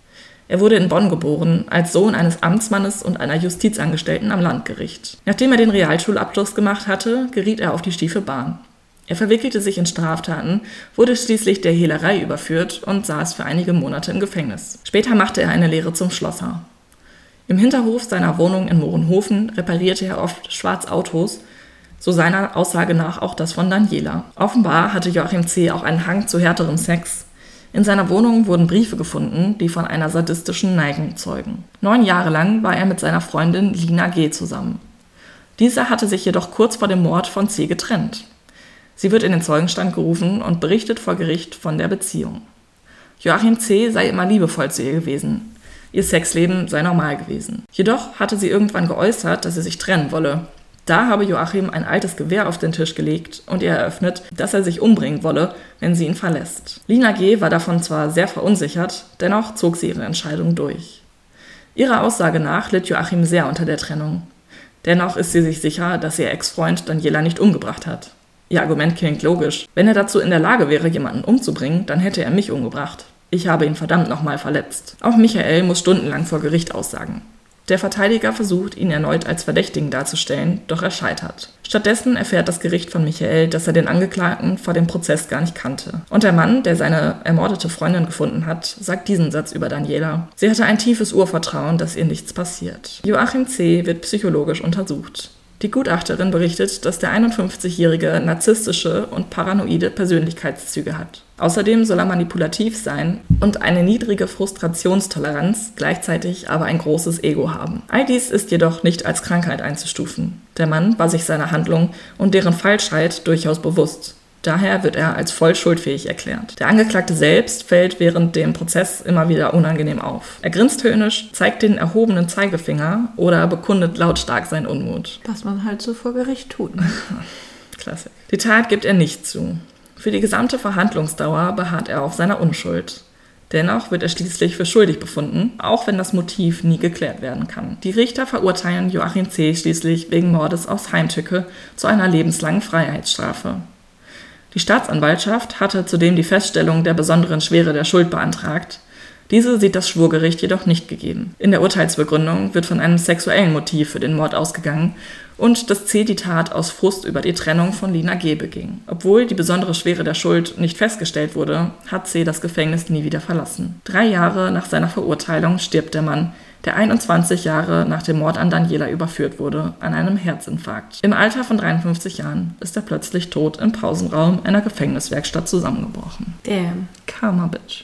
Er wurde in Bonn geboren, als Sohn eines Amtsmannes und einer Justizangestellten am Landgericht. Nachdem er den Realschulabschluss gemacht hatte, geriet er auf die stiefe Bahn. Er verwickelte sich in Straftaten, wurde schließlich der Hehlerei überführt und saß für einige Monate im Gefängnis. Später machte er eine Lehre zum Schlosser. Im Hinterhof seiner Wohnung in Mohrenhofen reparierte er oft Schwarzautos, so seiner Aussage nach auch das von Daniela. Offenbar hatte Joachim C. auch einen Hang zu härterem Sex. In seiner Wohnung wurden Briefe gefunden, die von einer sadistischen Neigung zeugen. Neun Jahre lang war er mit seiner Freundin Lina G. zusammen. Diese hatte sich jedoch kurz vor dem Mord von C. getrennt. Sie wird in den Zeugenstand gerufen und berichtet vor Gericht von der Beziehung. Joachim C. sei immer liebevoll zu ihr gewesen. Ihr Sexleben sei normal gewesen. Jedoch hatte sie irgendwann geäußert, dass sie sich trennen wolle. Da habe Joachim ein altes Gewehr auf den Tisch gelegt und ihr eröffnet, dass er sich umbringen wolle, wenn sie ihn verlässt. Lina G. war davon zwar sehr verunsichert, dennoch zog sie ihre Entscheidung durch. Ihrer Aussage nach litt Joachim sehr unter der Trennung. Dennoch ist sie sich sicher, dass ihr Ex-Freund Daniela nicht umgebracht hat. Ihr Argument klingt logisch. Wenn er dazu in der Lage wäre, jemanden umzubringen, dann hätte er mich umgebracht. Ich habe ihn verdammt nochmal verletzt. Auch Michael muss stundenlang vor Gericht aussagen. Der Verteidiger versucht, ihn erneut als Verdächtigen darzustellen, doch er scheitert. Stattdessen erfährt das Gericht von Michael, dass er den Angeklagten vor dem Prozess gar nicht kannte. Und der Mann, der seine ermordete Freundin gefunden hat, sagt diesen Satz über Daniela. Sie hatte ein tiefes Urvertrauen, dass ihr nichts passiert. Joachim C. wird psychologisch untersucht. Die Gutachterin berichtet, dass der einundfünfzigjährige narzisstische und paranoide Persönlichkeitszüge hat. Außerdem soll er manipulativ sein und eine niedrige Frustrationstoleranz, gleichzeitig aber ein großes Ego haben. All dies ist jedoch nicht als Krankheit einzustufen. Der Mann war sich seiner Handlung und deren Falschheit durchaus bewusst. Daher wird er als voll schuldfähig erklärt. Der Angeklagte selbst fällt während dem Prozess immer wieder unangenehm auf. Er grinst höhnisch, zeigt den erhobenen Zeigefinger oder bekundet lautstark seinen Unmut. Was man halt so vor Gericht tut. Klassik. Die Tat gibt er nicht zu. Für die gesamte Verhandlungsdauer beharrt er auf seiner Unschuld. Dennoch wird er schließlich für schuldig befunden, auch wenn das Motiv nie geklärt werden kann. Die Richter verurteilen Joachim C. schließlich wegen Mordes aus Heimtücke zu einer lebenslangen Freiheitsstrafe. Die Staatsanwaltschaft hatte zudem die Feststellung der besonderen Schwere der Schuld beantragt. Diese sieht das Schwurgericht jedoch nicht gegeben. In der Urteilsbegründung wird von einem sexuellen Motiv für den Mord ausgegangen und dass C. die Tat aus Frust über die Trennung von Lina G. beging. Obwohl die besondere Schwere der Schuld nicht festgestellt wurde, hat C. das Gefängnis nie wieder verlassen. Drei Jahre nach seiner Verurteilung stirbt der Mann, der einundzwanzig Jahre nach dem Mord an Daniela überführt wurde, an einem Herzinfarkt. Im Alter von dreiundfünfzig Jahren ist er plötzlich tot im Pausenraum einer Gefängniswerkstatt zusammengebrochen. Damn. Karma, bitch.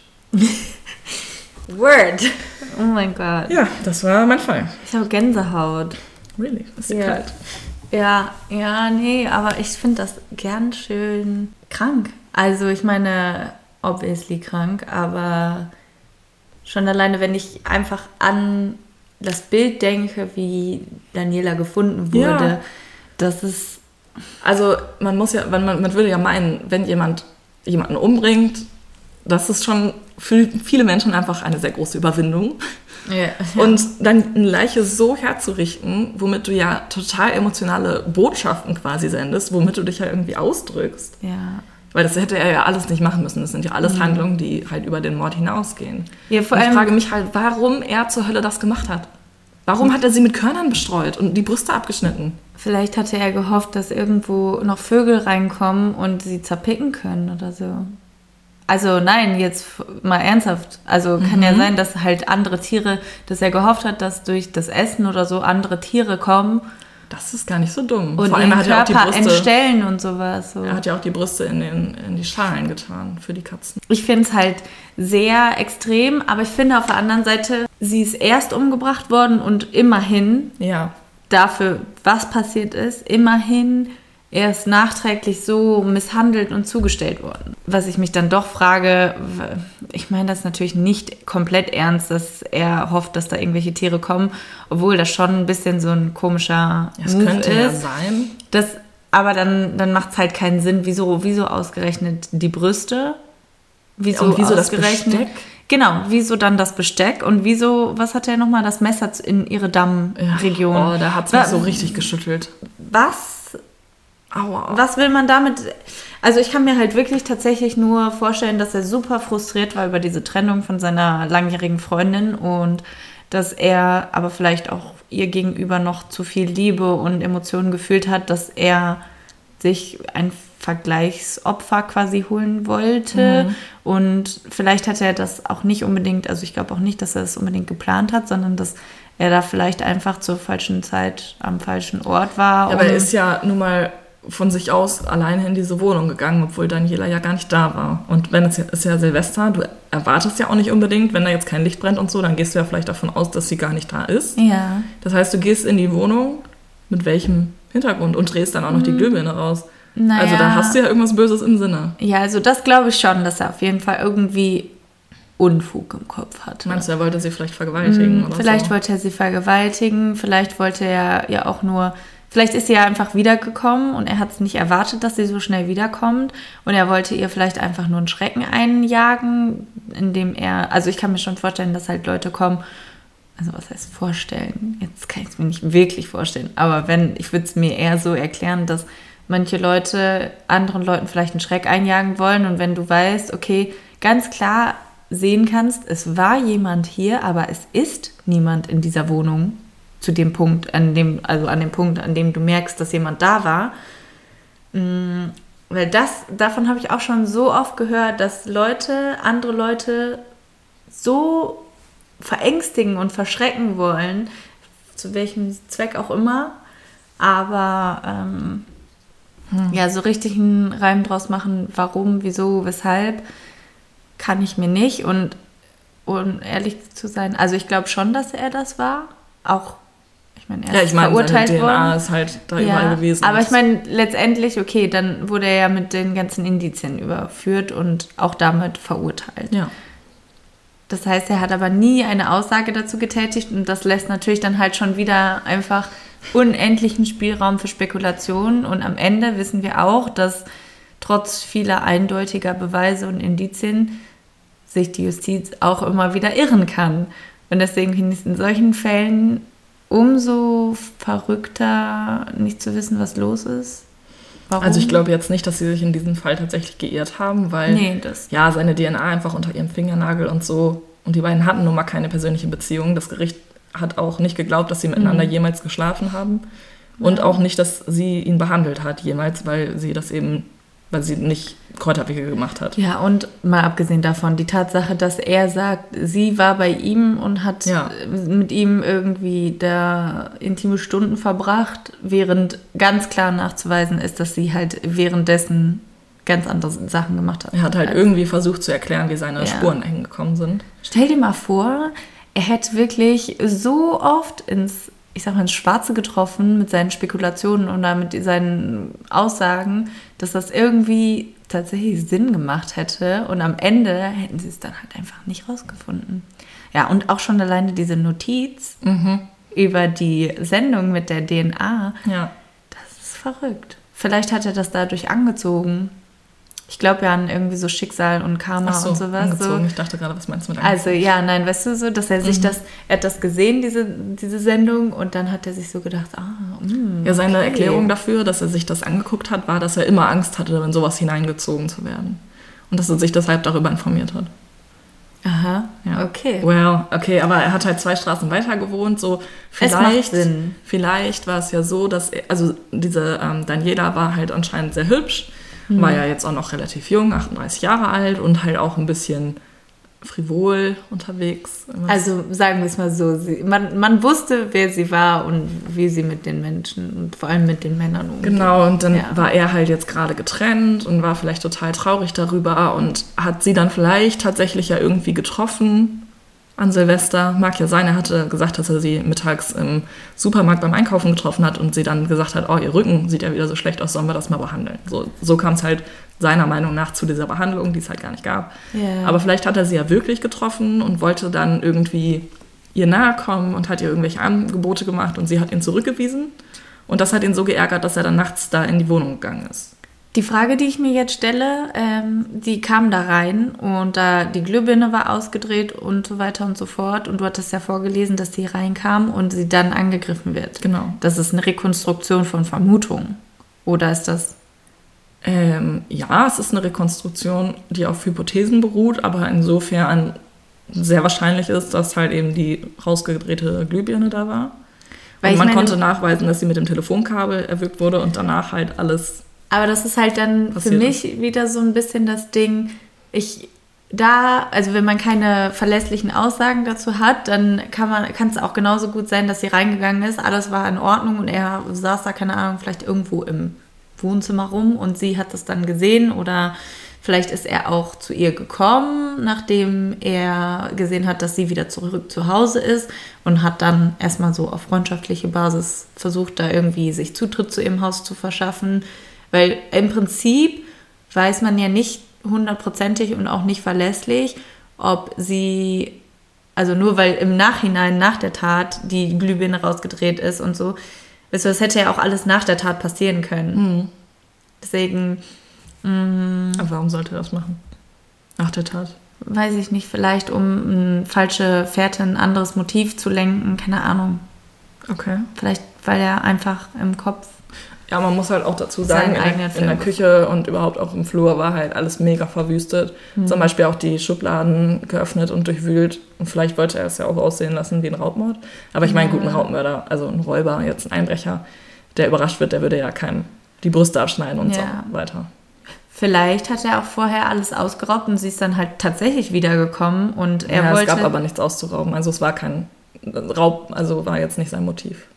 Word. Oh mein Gott. Ja, das war mein Fall. Ich habe Gänsehaut. Really? Ist dir Ja. kalt? Ja, ja, nee, aber ich finde das ganz schön krank. Also ich meine, obviously krank, aber schon alleine, wenn ich einfach an das Bild denke, wie Daniela gefunden wurde, Ja. das ist... Also man muss ja, man, man würde ja meinen, wenn jemand jemanden umbringt, das ist schon für viele Menschen einfach eine sehr große Überwindung. Ja. Und dann eine Leiche so herzurichten, womit du ja total emotionale Botschaften quasi sendest, womit du dich ja irgendwie ausdrückst. Ja. Weil das hätte er ja alles nicht machen müssen. Das sind ja alles mhm. Handlungen, die halt über den Mord hinausgehen. Ja, vor und ich allem, frage mich halt, warum er zur Hölle das gemacht hat. Warum hat er sie mit Körnern bestreut und die Brüste abgeschnitten? Vielleicht hatte er gehofft, dass irgendwo noch Vögel reinkommen und sie zerpicken können oder so. Also nein, jetzt mal ernsthaft. Also kann mhm. ja sein, dass halt andere Tiere, dass er gehofft hat, dass durch das Essen oder so andere Tiere kommen. Das ist gar nicht so dumm. Und vor allem den hat er auch die Körper Brüste, entstellen und sowas. So. Er hat ja auch die Brüste in, den, in die Schalen getan für die Katzen. Ich finde es halt sehr extrem, aber ich finde auf der anderen Seite, sie ist erst umgebracht worden und immerhin Ja. dafür, was passiert ist, immerhin erst nachträglich so misshandelt und zugestellt worden. Was ich mich dann doch frage, ich meine das natürlich nicht komplett ernst, dass er hofft, dass da irgendwelche Tiere kommen, obwohl das schon ein bisschen so ein komischer Das Move könnte ist. ja sein. Das, aber dann, dann macht es halt keinen Sinn, wieso, wieso ausgerechnet die Brüste? Wieso, und wieso das ausgerechnet? Besteck? Genau, wieso dann das Besteck und wieso, was hat er nochmal, das Messer in ihre Dammregion? Oh, da hat es mich so richtig geschüttelt. Was? Aua. Was will man damit... Also ich kann mir halt wirklich tatsächlich nur vorstellen, dass er super frustriert war über diese Trennung von seiner langjährigen Freundin und dass er aber vielleicht auch ihr gegenüber noch zu viel Liebe und Emotionen gefühlt hat, dass er sich ein Vergleichsopfer quasi holen wollte. Mhm. Und vielleicht hat er das auch nicht unbedingt, also ich glaube auch nicht, dass er das unbedingt geplant hat, sondern dass er da vielleicht einfach zur falschen Zeit am falschen Ort war. Ja, aber er ist ja nun mal von sich aus alleine in diese Wohnung gegangen, obwohl Daniela ja gar nicht da war. Und wenn es ja, ist ja Silvester, du erwartest ja auch nicht unbedingt, wenn da jetzt kein Licht brennt und so, dann gehst du ja vielleicht davon aus, dass sie gar nicht da ist. Ja. Das heißt, du gehst in die Wohnung mit welchem Hintergrund und drehst dann auch noch die Glühbirne raus. Naja. Also da hast du ja irgendwas Böses im Sinne. Ja, also das glaube ich schon, dass er auf jeden Fall irgendwie Unfug im Kopf hatte. Meinst du, er wollte sie vielleicht vergewaltigen? Mhm, oder vielleicht so? wollte er sie vergewaltigen, vielleicht wollte er ja auch nur... Vielleicht ist sie ja einfach wiedergekommen und er hat es nicht erwartet, dass sie so schnell wiederkommt. Und er wollte ihr vielleicht einfach nur einen Schrecken einjagen, indem er... Also ich kann mir schon vorstellen, dass halt Leute kommen... Also was heißt vorstellen? Jetzt kann ich es mir nicht wirklich vorstellen. Aber wenn, ich würde es mir eher so erklären, dass manche Leute anderen Leuten vielleicht einen Schreck einjagen wollen. Und wenn du weißt, okay, ganz klar sehen kannst, es war jemand hier, aber es ist niemand in dieser Wohnung zu dem Punkt, an dem, also an dem Punkt, an dem du merkst, dass jemand da war. Mhm. Weil das, davon habe ich auch schon so oft gehört, dass Leute, andere Leute so verängstigen und verschrecken wollen, zu welchem Zweck auch immer, aber ähm, hm. ja, so richtig einen Reim draus machen, warum, wieso, weshalb, kann ich mir nicht. Und um ehrlich zu sein, also ich glaube schon, dass er das war, auch, ich meine, er ja, ist ich meine, verurteilt seine worden. D N A ist halt da ja, überall gewesen. Aber ich meine, letztendlich, okay, dann wurde er ja mit den ganzen Indizien überführt und auch damit verurteilt. Ja. Das heißt, er hat aber nie eine Aussage dazu getätigt und das lässt natürlich dann halt schon wieder einfach unendlichen Spielraum für Spekulationen und am Ende wissen wir auch, dass trotz vieler eindeutiger Beweise und Indizien sich die Justiz auch immer wieder irren kann. Und deswegen finde ich es in solchen Fällen umso verrückter, nicht zu wissen, was los ist. Warum? Also ich glaube jetzt nicht, dass sie sich in diesem Fall tatsächlich geirrt haben, weil nee, das ja, seine D N A einfach unter ihrem Fingernagel und so. Und die beiden hatten nun mal keine persönliche Beziehung. Das Gericht hat auch nicht geglaubt, dass sie miteinander mhm. jemals geschlafen haben. Und ja. auch nicht, dass sie ihn behandelt hat jemals, weil sie das eben, weil sie nicht Kräuterwege gemacht hat. Ja, und mal abgesehen davon, die Tatsache, dass er sagt, sie war bei ihm und hat ja. mit ihm irgendwie da intime Stunden verbracht, während ganz klar nachzuweisen ist, dass sie halt währenddessen ganz andere Sachen gemacht hat. Er hat halt also, irgendwie versucht zu erklären, wie seine ja. Spuren dahin gekommen sind. Stell dir mal vor, er hätte wirklich so oft ins, ich sag mal, ins Schwarze getroffen mit seinen Spekulationen oder mit seinen Aussagen, dass das irgendwie tatsächlich Sinn gemacht hätte und am Ende hätten sie es dann halt einfach nicht rausgefunden. Ja, und auch schon alleine diese Notiz mhm. über die Sendung mit der D N A, ja. das ist verrückt. Vielleicht hat er das dadurch angezogen. Ich glaube ja an irgendwie so Schicksal und Karma Ach so, und sowas. Angezogen. So. Ich dachte gerade, was meinst du mit angezogen? Also ja, nein, weißt du so, dass er sich mhm. das, er hat das gesehen, diese, diese Sendung, und dann hat er sich so gedacht, ah, mh, ja, seine okay. Erklärung dafür, dass er sich das angeguckt hat, war, dass er immer Angst hatte, in sowas hineingezogen zu werden. Und dass er sich deshalb darüber informiert hat. Aha, ja. okay. Well, okay, aber er hat halt zwei Straßen weiter gewohnt, so vielleicht, es macht Sinn. Vielleicht war es ja so, dass er, also diese ähm, Daniela war halt anscheinend sehr hübsch, mhm. war ja jetzt auch noch relativ jung, achtunddreißig Jahre alt und halt auch ein bisschen frivol unterwegs. Also sagen wir es mal so, sie, man, man wusste, wer sie war und wie sie mit den Menschen und vor allem mit den Männern umgeht. Genau, und dann ja. war er halt jetzt gerade getrennt und war vielleicht total traurig darüber und hat sie dann vielleicht tatsächlich ja irgendwie getroffen an Silvester. Mag ja sein, er hatte gesagt, dass er sie mittags im Supermarkt beim Einkaufen getroffen hat und sie dann gesagt hat, oh, ihr Rücken sieht ja wieder so schlecht aus, sollen wir das mal behandeln. So, so kam es halt seiner Meinung nach zu dieser Behandlung, die es halt gar nicht gab. Yeah. Aber vielleicht hat er sie ja wirklich getroffen und wollte dann irgendwie ihr nahe kommen und hat ihr irgendwelche Angebote gemacht und sie hat ihn zurückgewiesen. Und das hat ihn so geärgert, dass er dann nachts da in die Wohnung gegangen ist. Die Frage, die ich mir jetzt stelle, ähm, die kam da rein und da die Glühbirne war ausgedreht und so weiter und so fort. Und du hattest ja vorgelesen, dass sie reinkam und sie dann angegriffen wird. Genau. Das ist eine Rekonstruktion von Vermutungen. Oder ist das... Ähm, ja, es ist eine Rekonstruktion, die auf Hypothesen beruht, aber insofern sehr wahrscheinlich ist, dass halt eben die rausgedrehte Glühbirne da war. Weil und man meine, konnte nachweisen, dass sie mit dem Telefonkabel erwürgt wurde und danach halt alles... Aber das ist halt dann für mich ist. wieder so ein bisschen das Ding, ich... Da, also wenn man keine verlässlichen Aussagen dazu hat, dann kann man, kann es auch genauso gut sein, dass sie reingegangen ist, alles war in Ordnung und er saß da, keine Ahnung, vielleicht irgendwo im Wohnzimmer rum und sie hat das dann gesehen oder vielleicht ist er auch zu ihr gekommen, nachdem er gesehen hat, dass sie wieder zurück zu Hause ist und hat dann erstmal so auf freundschaftliche Basis versucht, da irgendwie sich Zutritt zu ihrem Haus zu verschaffen, weil im Prinzip weiß man ja nicht hundertprozentig und auch nicht verlässlich, ob sie, also nur weil im Nachhinein, nach der Tat, die Glühbirne rausgedreht ist und so, weißt du, das hätte ja auch alles nach der Tat passieren können. Mhm. Deswegen... Mh, Aber warum sollte er das machen? Nach der Tat? Weiß ich nicht, vielleicht um eine falsche Fährte, ein anderes Motiv zu lenken, keine Ahnung. Okay. Vielleicht, weil er einfach im Kopf... Ja, man muss halt auch dazu sagen, in der, in der Küche und überhaupt auch im Flur war halt alles mega verwüstet. Mhm. Zum Beispiel auch die Schubladen geöffnet und durchwühlt. Und vielleicht wollte er es ja auch aussehen lassen wie ein Raubmord. Aber ich meine, gut, ein Raubmörder, also ein Räuber, jetzt ein Einbrecher, der überrascht wird, der würde ja keinem die Brüste abschneiden und ja. so weiter. Vielleicht hat er auch vorher alles ausgeraubt und sie ist dann halt tatsächlich wiedergekommen und er ja, wollte... es gab aber nichts auszurauben. Also es war kein Raub, also war jetzt nicht sein Motiv.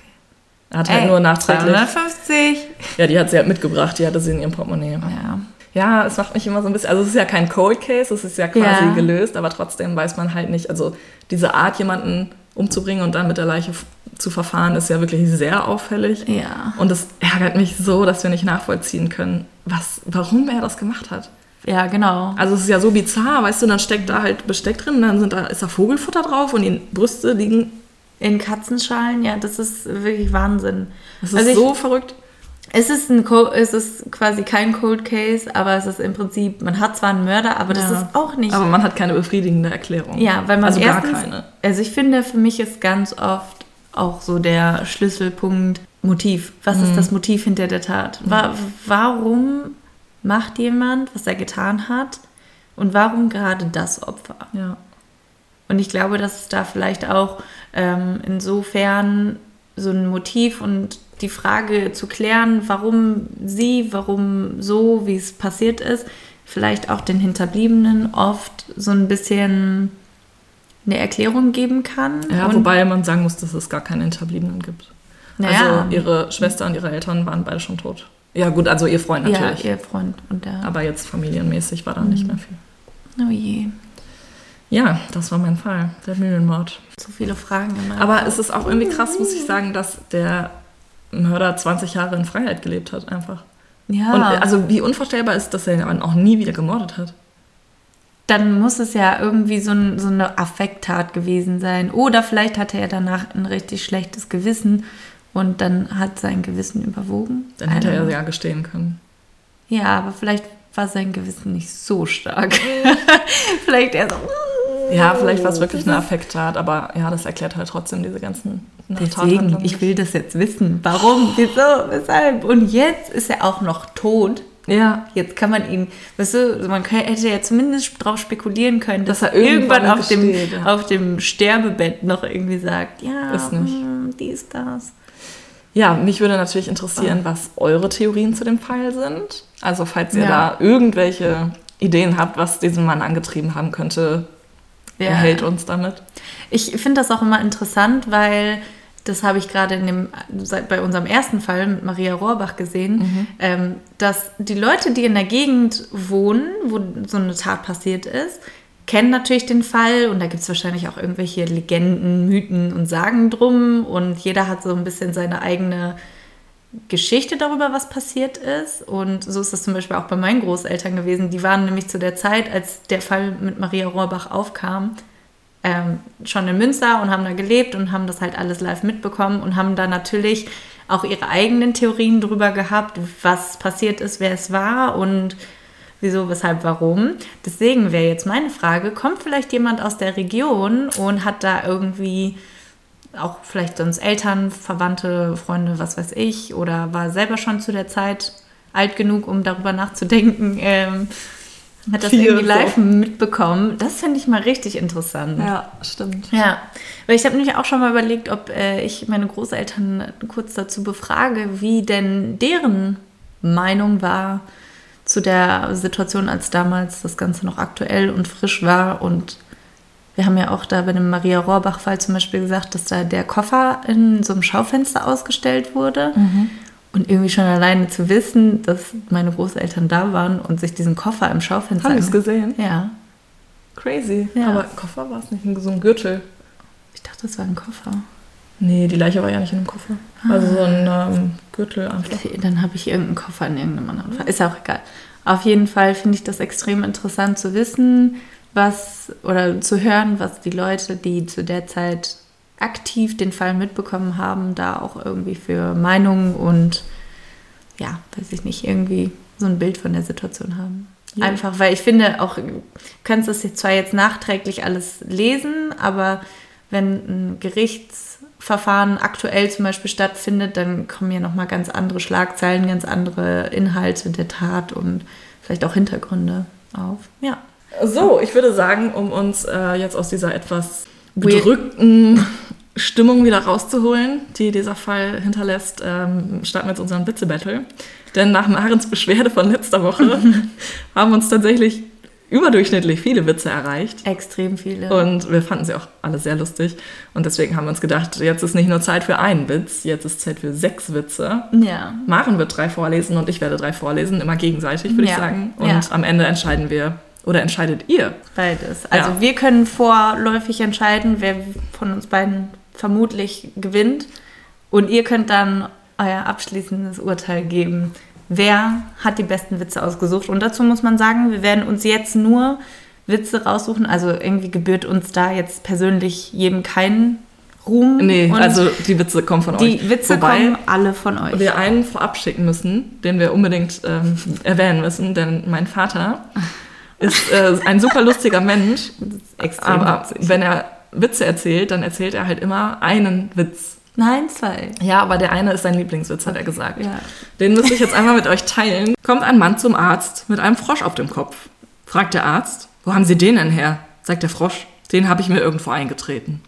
Er hat halt Ey, nur nachträglich... zweihundertfünfzig Ja, die hat sie halt mitgebracht, die hatte sie in ihrem Portemonnaie. Ja. Ja, es macht mich immer so ein bisschen... Also es ist ja kein Cold Case, es ist ja quasi ja. gelöst, aber trotzdem weiß man halt nicht... Also diese Art, jemanden umzubringen und dann mit der Leiche f- zu verfahren, ist ja wirklich sehr auffällig. Ja. Und es ärgert mich so, dass wir nicht nachvollziehen können, was, warum er das gemacht hat. Ja, genau. Also es ist ja so bizarr, weißt du, dann steckt da halt Besteck drin, dann sind da, ist da Vogelfutter drauf und die Brüste liegen... In Katzenschalen, ja, das ist wirklich Wahnsinn. Das ist also ich, so verrückt. Es ist, ein, es ist quasi kein Cold Case, aber es ist im Prinzip, man hat zwar einen Mörder, aber das ja. ist auch nicht... Aber man hat keine befriedigende Erklärung. Ja, weil man also erstens, gar keine. Also ich finde, für mich ist ganz oft auch so der Schlüsselpunkt Motiv. Was mhm. ist das Motiv hinter der Tat? Wa- warum macht jemand, was er getan hat und warum gerade das Opfer? Ja. Und ich glaube, dass es da vielleicht auch ähm, insofern so ein Motiv und die Frage zu klären, warum sie, warum so, wie es passiert ist, vielleicht auch den Hinterbliebenen oft so ein bisschen eine Erklärung geben kann. Ja, und wobei man sagen muss, dass es gar keine Hinterbliebenen gibt. Naja. Also ihre Schwester und ihre Eltern waren beide schon tot. Ja gut, also ihr Freund natürlich. Ja, ihr Freund. Und der Aber jetzt familienmäßig war da mhm. nicht mehr viel. Oh je. Ja, das war mein Fall, der Mühlenmord. So viele Fragen immer. Aber es ist auch irgendwie krass, muss ich sagen, dass der Mörder zwanzig Jahre in Freiheit gelebt hat, einfach. Ja. Und also wie unvorstellbar ist, dass er dann auch nie wieder gemordet hat. Dann muss es ja irgendwie so, ein, so eine Affekttat gewesen sein. Oder vielleicht hatte er danach ein richtig schlechtes Gewissen und dann hat sein Gewissen überwogen. Dann hätte er ja gestehen können. Ja, aber vielleicht war sein Gewissen nicht so stark. Vielleicht eher so... Ja, vielleicht war es wirklich eine Affekttat, aber ja, das erklärt halt trotzdem diese ganzen Deswegen, ich will das jetzt wissen. Warum, wieso, weshalb? Und jetzt ist er auch noch tot. Ja. Jetzt kann man ihn, weißt du, man hätte ja zumindest darauf spekulieren können, dass, dass er irgendwann, irgendwann auf, dem, ja. auf dem Sterbebett noch irgendwie sagt, ja, ist nicht. Mh, dies, das. Ja, mich würde natürlich interessieren, was eure Theorien zu dem Fall sind. Also falls ihr Ja. da irgendwelche Ideen habt, was diesen Mann angetrieben haben könnte, Ja. erhält uns damit. Ich finde das auch immer interessant, weil das habe ich gerade in dem, bei unserem ersten Fall mit Maria Rohrbach gesehen, mhm. ähm, dass die Leute, die in der Gegend wohnen, wo so eine Tat passiert ist, kennen natürlich den Fall und da gibt es wahrscheinlich auch irgendwelche Legenden, Mythen und Sagen drum und jeder hat so ein bisschen seine eigene Geschichte darüber, was passiert ist. Und so ist das zum Beispiel auch bei meinen Großeltern gewesen. Die waren nämlich zu der Zeit, als der Fall mit Maria Rohrbach aufkam, ähm, schon in Münster und haben da gelebt und haben das halt alles live mitbekommen und haben da natürlich auch ihre eigenen Theorien drüber gehabt, was passiert ist, wer es war und wieso, weshalb, warum. Deswegen wäre jetzt meine Frage, kommt vielleicht jemand aus der Region und hat da irgendwie auch vielleicht sonst Eltern, Verwandte, Freunde, was weiß ich, oder war selber schon zu der Zeit alt genug, um darüber nachzudenken, ähm, hat das Viel irgendwie live so. mitbekommen. Das finde ich mal richtig interessant. Ja, stimmt. Ja, weil ich habe nämlich auch schon mal überlegt, ob äh, ich meine Großeltern kurz dazu befrage, wie denn deren Meinung war zu der Situation, als damals das Ganze noch aktuell und frisch war. Und wir haben ja auch da bei dem Maria-Rohrbach-Fall zum Beispiel gesagt, dass da der Koffer in so einem Schaufenster ausgestellt wurde. Mhm. Und irgendwie schon alleine zu wissen, dass meine Großeltern da waren und sich diesen Koffer im Schaufenster... Haben Sie es gesehen? Ja. Crazy. Ja. Aber Koffer war es nicht, so ein Gürtel. Ich dachte, das war ein Koffer. Nee, die Leiche war ja nicht in einem Koffer. Ah. Also so ein ähm, Gürtel einfach. Okay, dann habe ich irgendeinen Koffer in irgendeinem anderen Fall. Ist ja auch egal. Auf jeden Fall finde ich das extrem interessant zu wissen, was... Oder zu hören, was die Leute, die zu der Zeit... aktiv den Fall mitbekommen haben, da auch irgendwie für Meinungen und ja, weiß ich nicht, irgendwie so ein Bild von der Situation haben. Ja. Einfach, weil ich finde auch, du kannst das jetzt zwar jetzt nachträglich alles lesen, aber wenn ein Gerichtsverfahren aktuell zum Beispiel stattfindet, dann kommen ja nochmal ganz andere Schlagzeilen, ganz andere Inhalte der Tat und vielleicht auch Hintergründe auf. Ja. So, ich würde sagen, um uns äh, jetzt aus dieser etwas bedrückten Stimmung wieder rauszuholen, die dieser Fall hinterlässt, ähm, starten wir jetzt unseren Witze-Battle. Denn nach Marens Beschwerde von letzter Woche haben uns tatsächlich überdurchschnittlich viele Witze erreicht. Extrem viele. Und wir fanden sie auch alle sehr lustig. Und deswegen haben wir uns gedacht, jetzt ist nicht nur Zeit für einen Witz, jetzt ist Zeit für sechs Witze. Ja. Maren wird drei vorlesen und ich werde drei vorlesen, immer gegenseitig, würde ja. ich sagen. Und ja. am Ende entscheiden wir, oder entscheidet ihr? Beides. Also ja. wir können vorläufig entscheiden, wer von uns beiden vermutlich gewinnt. Und ihr könnt dann euer abschließendes Urteil geben. Wer hat die besten Witze ausgesucht? Und dazu muss man sagen, wir werden uns jetzt nur Witze raussuchen. Also irgendwie gebührt uns da jetzt persönlich jedem keinen Ruhm. Nee, und also die Witze kommen von die euch. Die Witze Wobei kommen alle von euch. Wir einen vorab schicken müssen, den wir unbedingt ähm, erwähnen müssen, denn mein Vater ist äh, ein super lustiger Mensch. Das ist extrem aber witzig. Wenn er Witze erzählt, dann erzählt er halt immer einen Witz. Nein, zwei. Ja, aber der eine ist sein Lieblingswitz, hat er gesagt. Ja. Den müsste ich jetzt einmal mit euch teilen. Kommt ein Mann zum Arzt mit einem Frosch auf dem Kopf. Fragt der Arzt, wo haben Sie den denn her? Sagt der Frosch, den habe ich mir irgendwo eingetreten.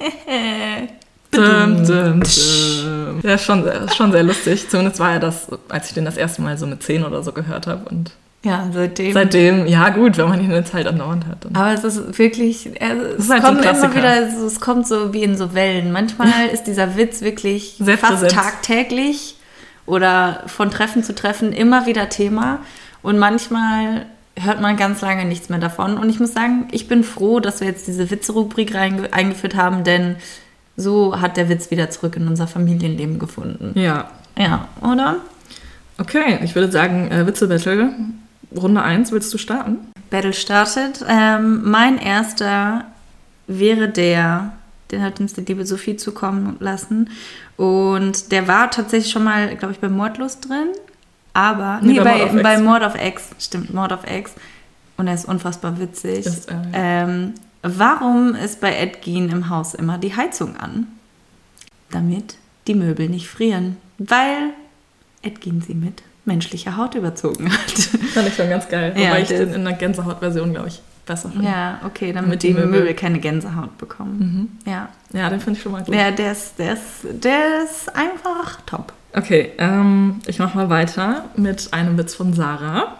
dum, dum, dum. Ja, schon, schon sehr lustig. Zumindest war er das, als ich den das erste Mal so mit zehn oder so gehört habe. Und ja, seitdem. Seitdem, ja gut, wenn man ihn jetzt halt andauernd hat. Aber es ist wirklich, es, es halt kommt so immer wieder, so, es kommt so wie in so Wellen. Manchmal ist dieser Witz wirklich sehr fast präsent. Tagtäglich oder von Treffen zu Treffen immer wieder Thema. Und manchmal hört man ganz lange nichts mehr davon. Und ich muss sagen, ich bin froh, dass wir jetzt diese Witze-Rubrik reinge- eingeführt haben, denn so hat der Witz wieder zurück in unser Familienleben gefunden. Ja. Ja, oder? Okay, ich würde sagen, äh, Witze-Battle. Runde eins, willst du starten? Battle startet. Ähm, mein erster wäre der, den hat uns die liebe Sophie zukommen lassen. Und der war tatsächlich schon mal, glaube ich, bei Mordlust drin. Aber, nee, nee bei, bei, bei Mord of X. Stimmt, Mord of X. Und er ist unfassbar witzig. Das, äh, ähm, warum ist bei Ed Gein im Haus immer die Heizung an? Damit die Möbel nicht frieren. Weil Ed Gein sie mit menschlicher Haut überzogen hat. Fand ich schon ganz geil. Wobei ja, ich den in der Gänsehaut-Version, glaube ich, besser finde. Ja, okay, damit die Möbel. Möbel keine Gänsehaut bekommen. Mhm. Ja. Ja, den finde ich schon mal gut. Ja, der ist, der ist, der ist einfach top. Okay, ähm, ich mache mal weiter mit einem Witz von Sarah.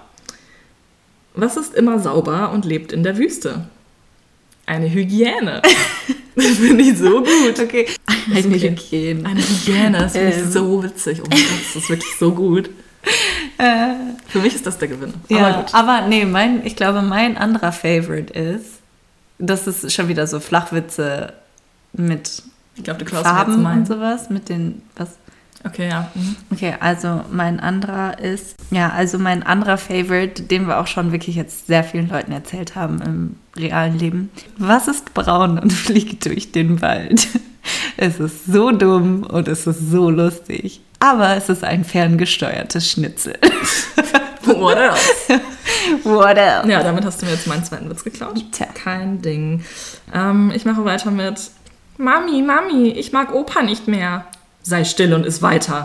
Was ist immer sauber und lebt in der Wüste? Eine Hygiene. Das finde ich so gut. Okay. Eine Hygiene. Eine Hygiene, das finde ich ähm. so witzig. Oh mein Gott, das ist wirklich so gut. Äh, Für mich ist das der Gewinn. Ja, aber, gut. aber nee, mein, ich glaube, mein anderer Favorite ist, das ist schon wieder so Flachwitze mit ich glaub, du Farben und sowas. Mit den, was? Okay, ja. Mhm. Okay, also mein anderer ist, ja, also mein anderer Favorite, den wir auch schon wirklich jetzt sehr vielen Leuten erzählt haben im realen Leben. Was ist braun und fliegt durch den Wald? Es ist so dumm und es ist so lustig. Aber es ist ein ferngesteuertes Schnitzel. What else? What else? Ja, damit hast du mir jetzt meinen zweiten Witz geklaut. Tja. Kein Ding. Ähm, ich mache weiter mit Mami, Mami, ich mag Opa nicht mehr. Sei still und iss weiter.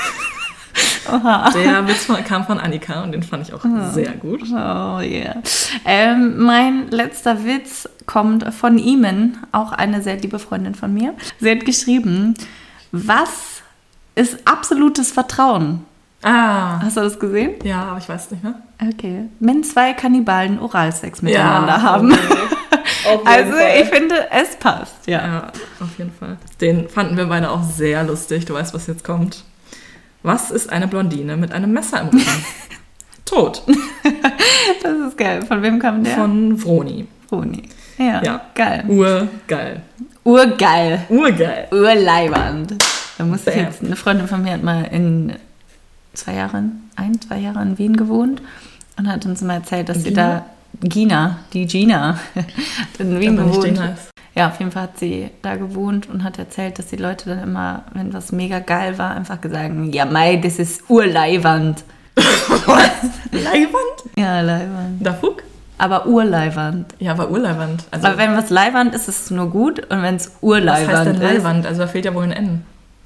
Der Witz von, kam von Annika und den fand ich auch oh. sehr gut. Oh yeah. Ähm, mein letzter Witz kommt von Imen, auch eine sehr liebe Freundin von mir. Sie hat geschrieben, was ist absolutes Vertrauen? Ah. Hast du das gesehen? Ja, aber ich weiß nicht mehr. Okay. Wenn zwei Kannibalen Oralsex miteinander ja, haben. Okay. Also Fall. Ich finde, es passt. Ja. ja, auf jeden Fall. Den fanden wir beide auch sehr lustig. Du weißt, was jetzt kommt. Was ist eine Blondine mit einem Messer im Rücken? Tot. Das ist geil. Von wem kam der? Von Vroni. Vroni. Ja, ja, geil. Urgeil. Urgeil. Urgeil. Urleiwand. Da musste ich Bam. jetzt, eine Freundin von mir hat mal in zwei Jahren, ein, zwei Jahre in Wien gewohnt und hat uns mal erzählt, dass Gina? sie da, Gina, die Gina, in Wien aber gewohnt. Nicht den heißt. Ja, auf jeden Fall hat sie da gewohnt und hat erzählt, dass die Leute dann immer, wenn was mega geil war, einfach gesagt haben, ja mei, das ist Urleiwand. Leiwand? Ja, Leiwand. Da Fuck? Aber Urleiwand. Ja, aber Urleiwand. Also, aber wenn was Leiwand ist, ist es nur gut und wenn es Urleiwand ist... Was heißt denn Leiwand? Also da fehlt ja wohl ein N.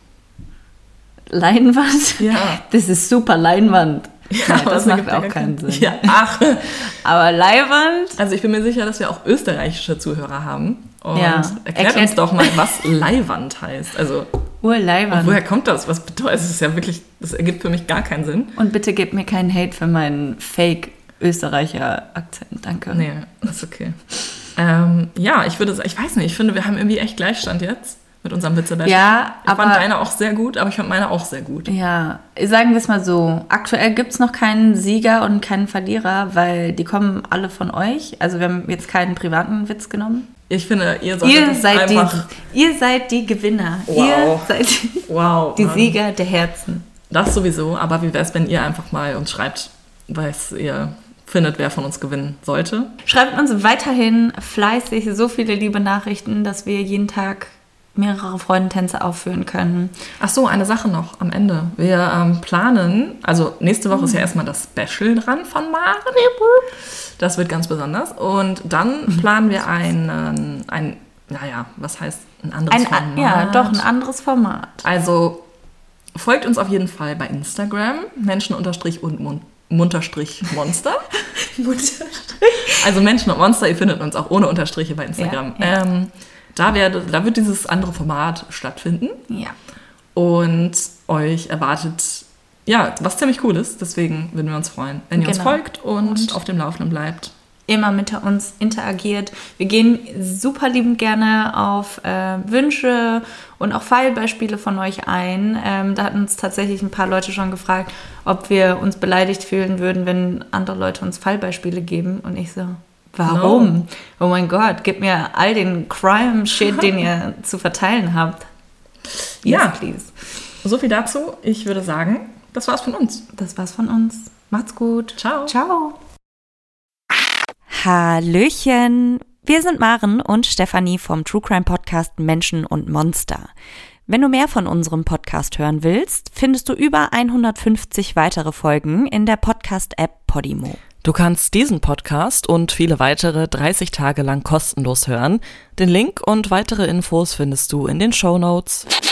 Leinwand? Ja. Das ist super Leinwand. Ja, Nein, das macht auch keinen Sinn. Ja, ach. Aber Leiwand? Also ich bin mir sicher, dass wir auch österreichische Zuhörer haben. Und ja. erklärt, erklärt uns doch mal, was Leiwand heißt. Also Urleiwand. Woher kommt das? Was bedeutet es? Ist ja wirklich, das ergibt für mich gar keinen Sinn. Und bitte gebt mir keinen Hate für meinen Fake-Österreicher-Akzent. Danke. Nee, ist okay. ähm, ja, ich würde sagen, ich weiß nicht, ich finde, wir haben irgendwie echt Gleichstand jetzt mit unserem Witze-Battle. Ja, ich aber... fand deine auch sehr gut, aber ich fand meine auch sehr gut. Ja, sagen wir es mal so. Aktuell gibt es noch keinen Sieger und keinen Verlierer, weil die kommen alle von euch. Also wir haben jetzt keinen privaten Witz genommen. Ich finde, ihr solltet ihr das seid einfach... Die, ihr seid die Gewinner. Wow. Ihr seid wow, die Mann. Sieger der Herzen. Das sowieso, aber wie wäre es, wenn ihr einfach mal uns schreibt, was ihr findet, wer von uns gewinnen sollte? Schreibt uns weiterhin fleißig so viele liebe Nachrichten, dass wir jeden Tag mehrere Freudentänze aufführen können. Ach so, eine Sache noch am Ende. Wir ähm, planen, also nächste Woche mhm. ist ja erstmal das Special dran von Maren. Das wird ganz besonders. Und dann mhm. planen wir einen, ein, naja, was heißt ein anderes ein, Format? Ja, doch, ein anderes Format. Also folgt uns auf jeden Fall bei Instagram, Menschen unterstrich und Mon- Munterstrich Monster. Also Menschen und Monster, ihr findet uns auch ohne Unterstriche bei Instagram. Ja, ja. Ähm, Da, werde, da wird dieses andere Format stattfinden. Ja. Und euch erwartet, ja, was ziemlich cool ist. Deswegen würden wir uns freuen, wenn ihr genau. uns folgt und, und auf dem Laufenden bleibt. Immer mit uns interagiert. Wir gehen super liebend gerne auf äh, Wünsche und auch Fallbeispiele von euch ein. Ähm, da hatten uns tatsächlich ein paar Leute schon gefragt, ob wir uns beleidigt fühlen würden, wenn andere Leute uns Fallbeispiele geben. Und ich so... Warum? No. Oh mein Gott, gib mir all den Crime-Shit, den ihr zu verteilen habt. Yes, ja, please. So viel dazu. Ich würde sagen, das war's von uns. Das war's von uns. Macht's gut. Ciao. Ciao. Hallöchen. Wir sind Maren und Stefanie vom True Crime Podcast Menschen und Monster. Wenn du mehr von unserem Podcast hören willst, findest du über hundertfünfzig weitere Folgen in der Podcast-App Podimo. Du kannst diesen Podcast und viele weitere dreißig Tage lang kostenlos hören. Den Link und weitere Infos findest du in den Shownotes.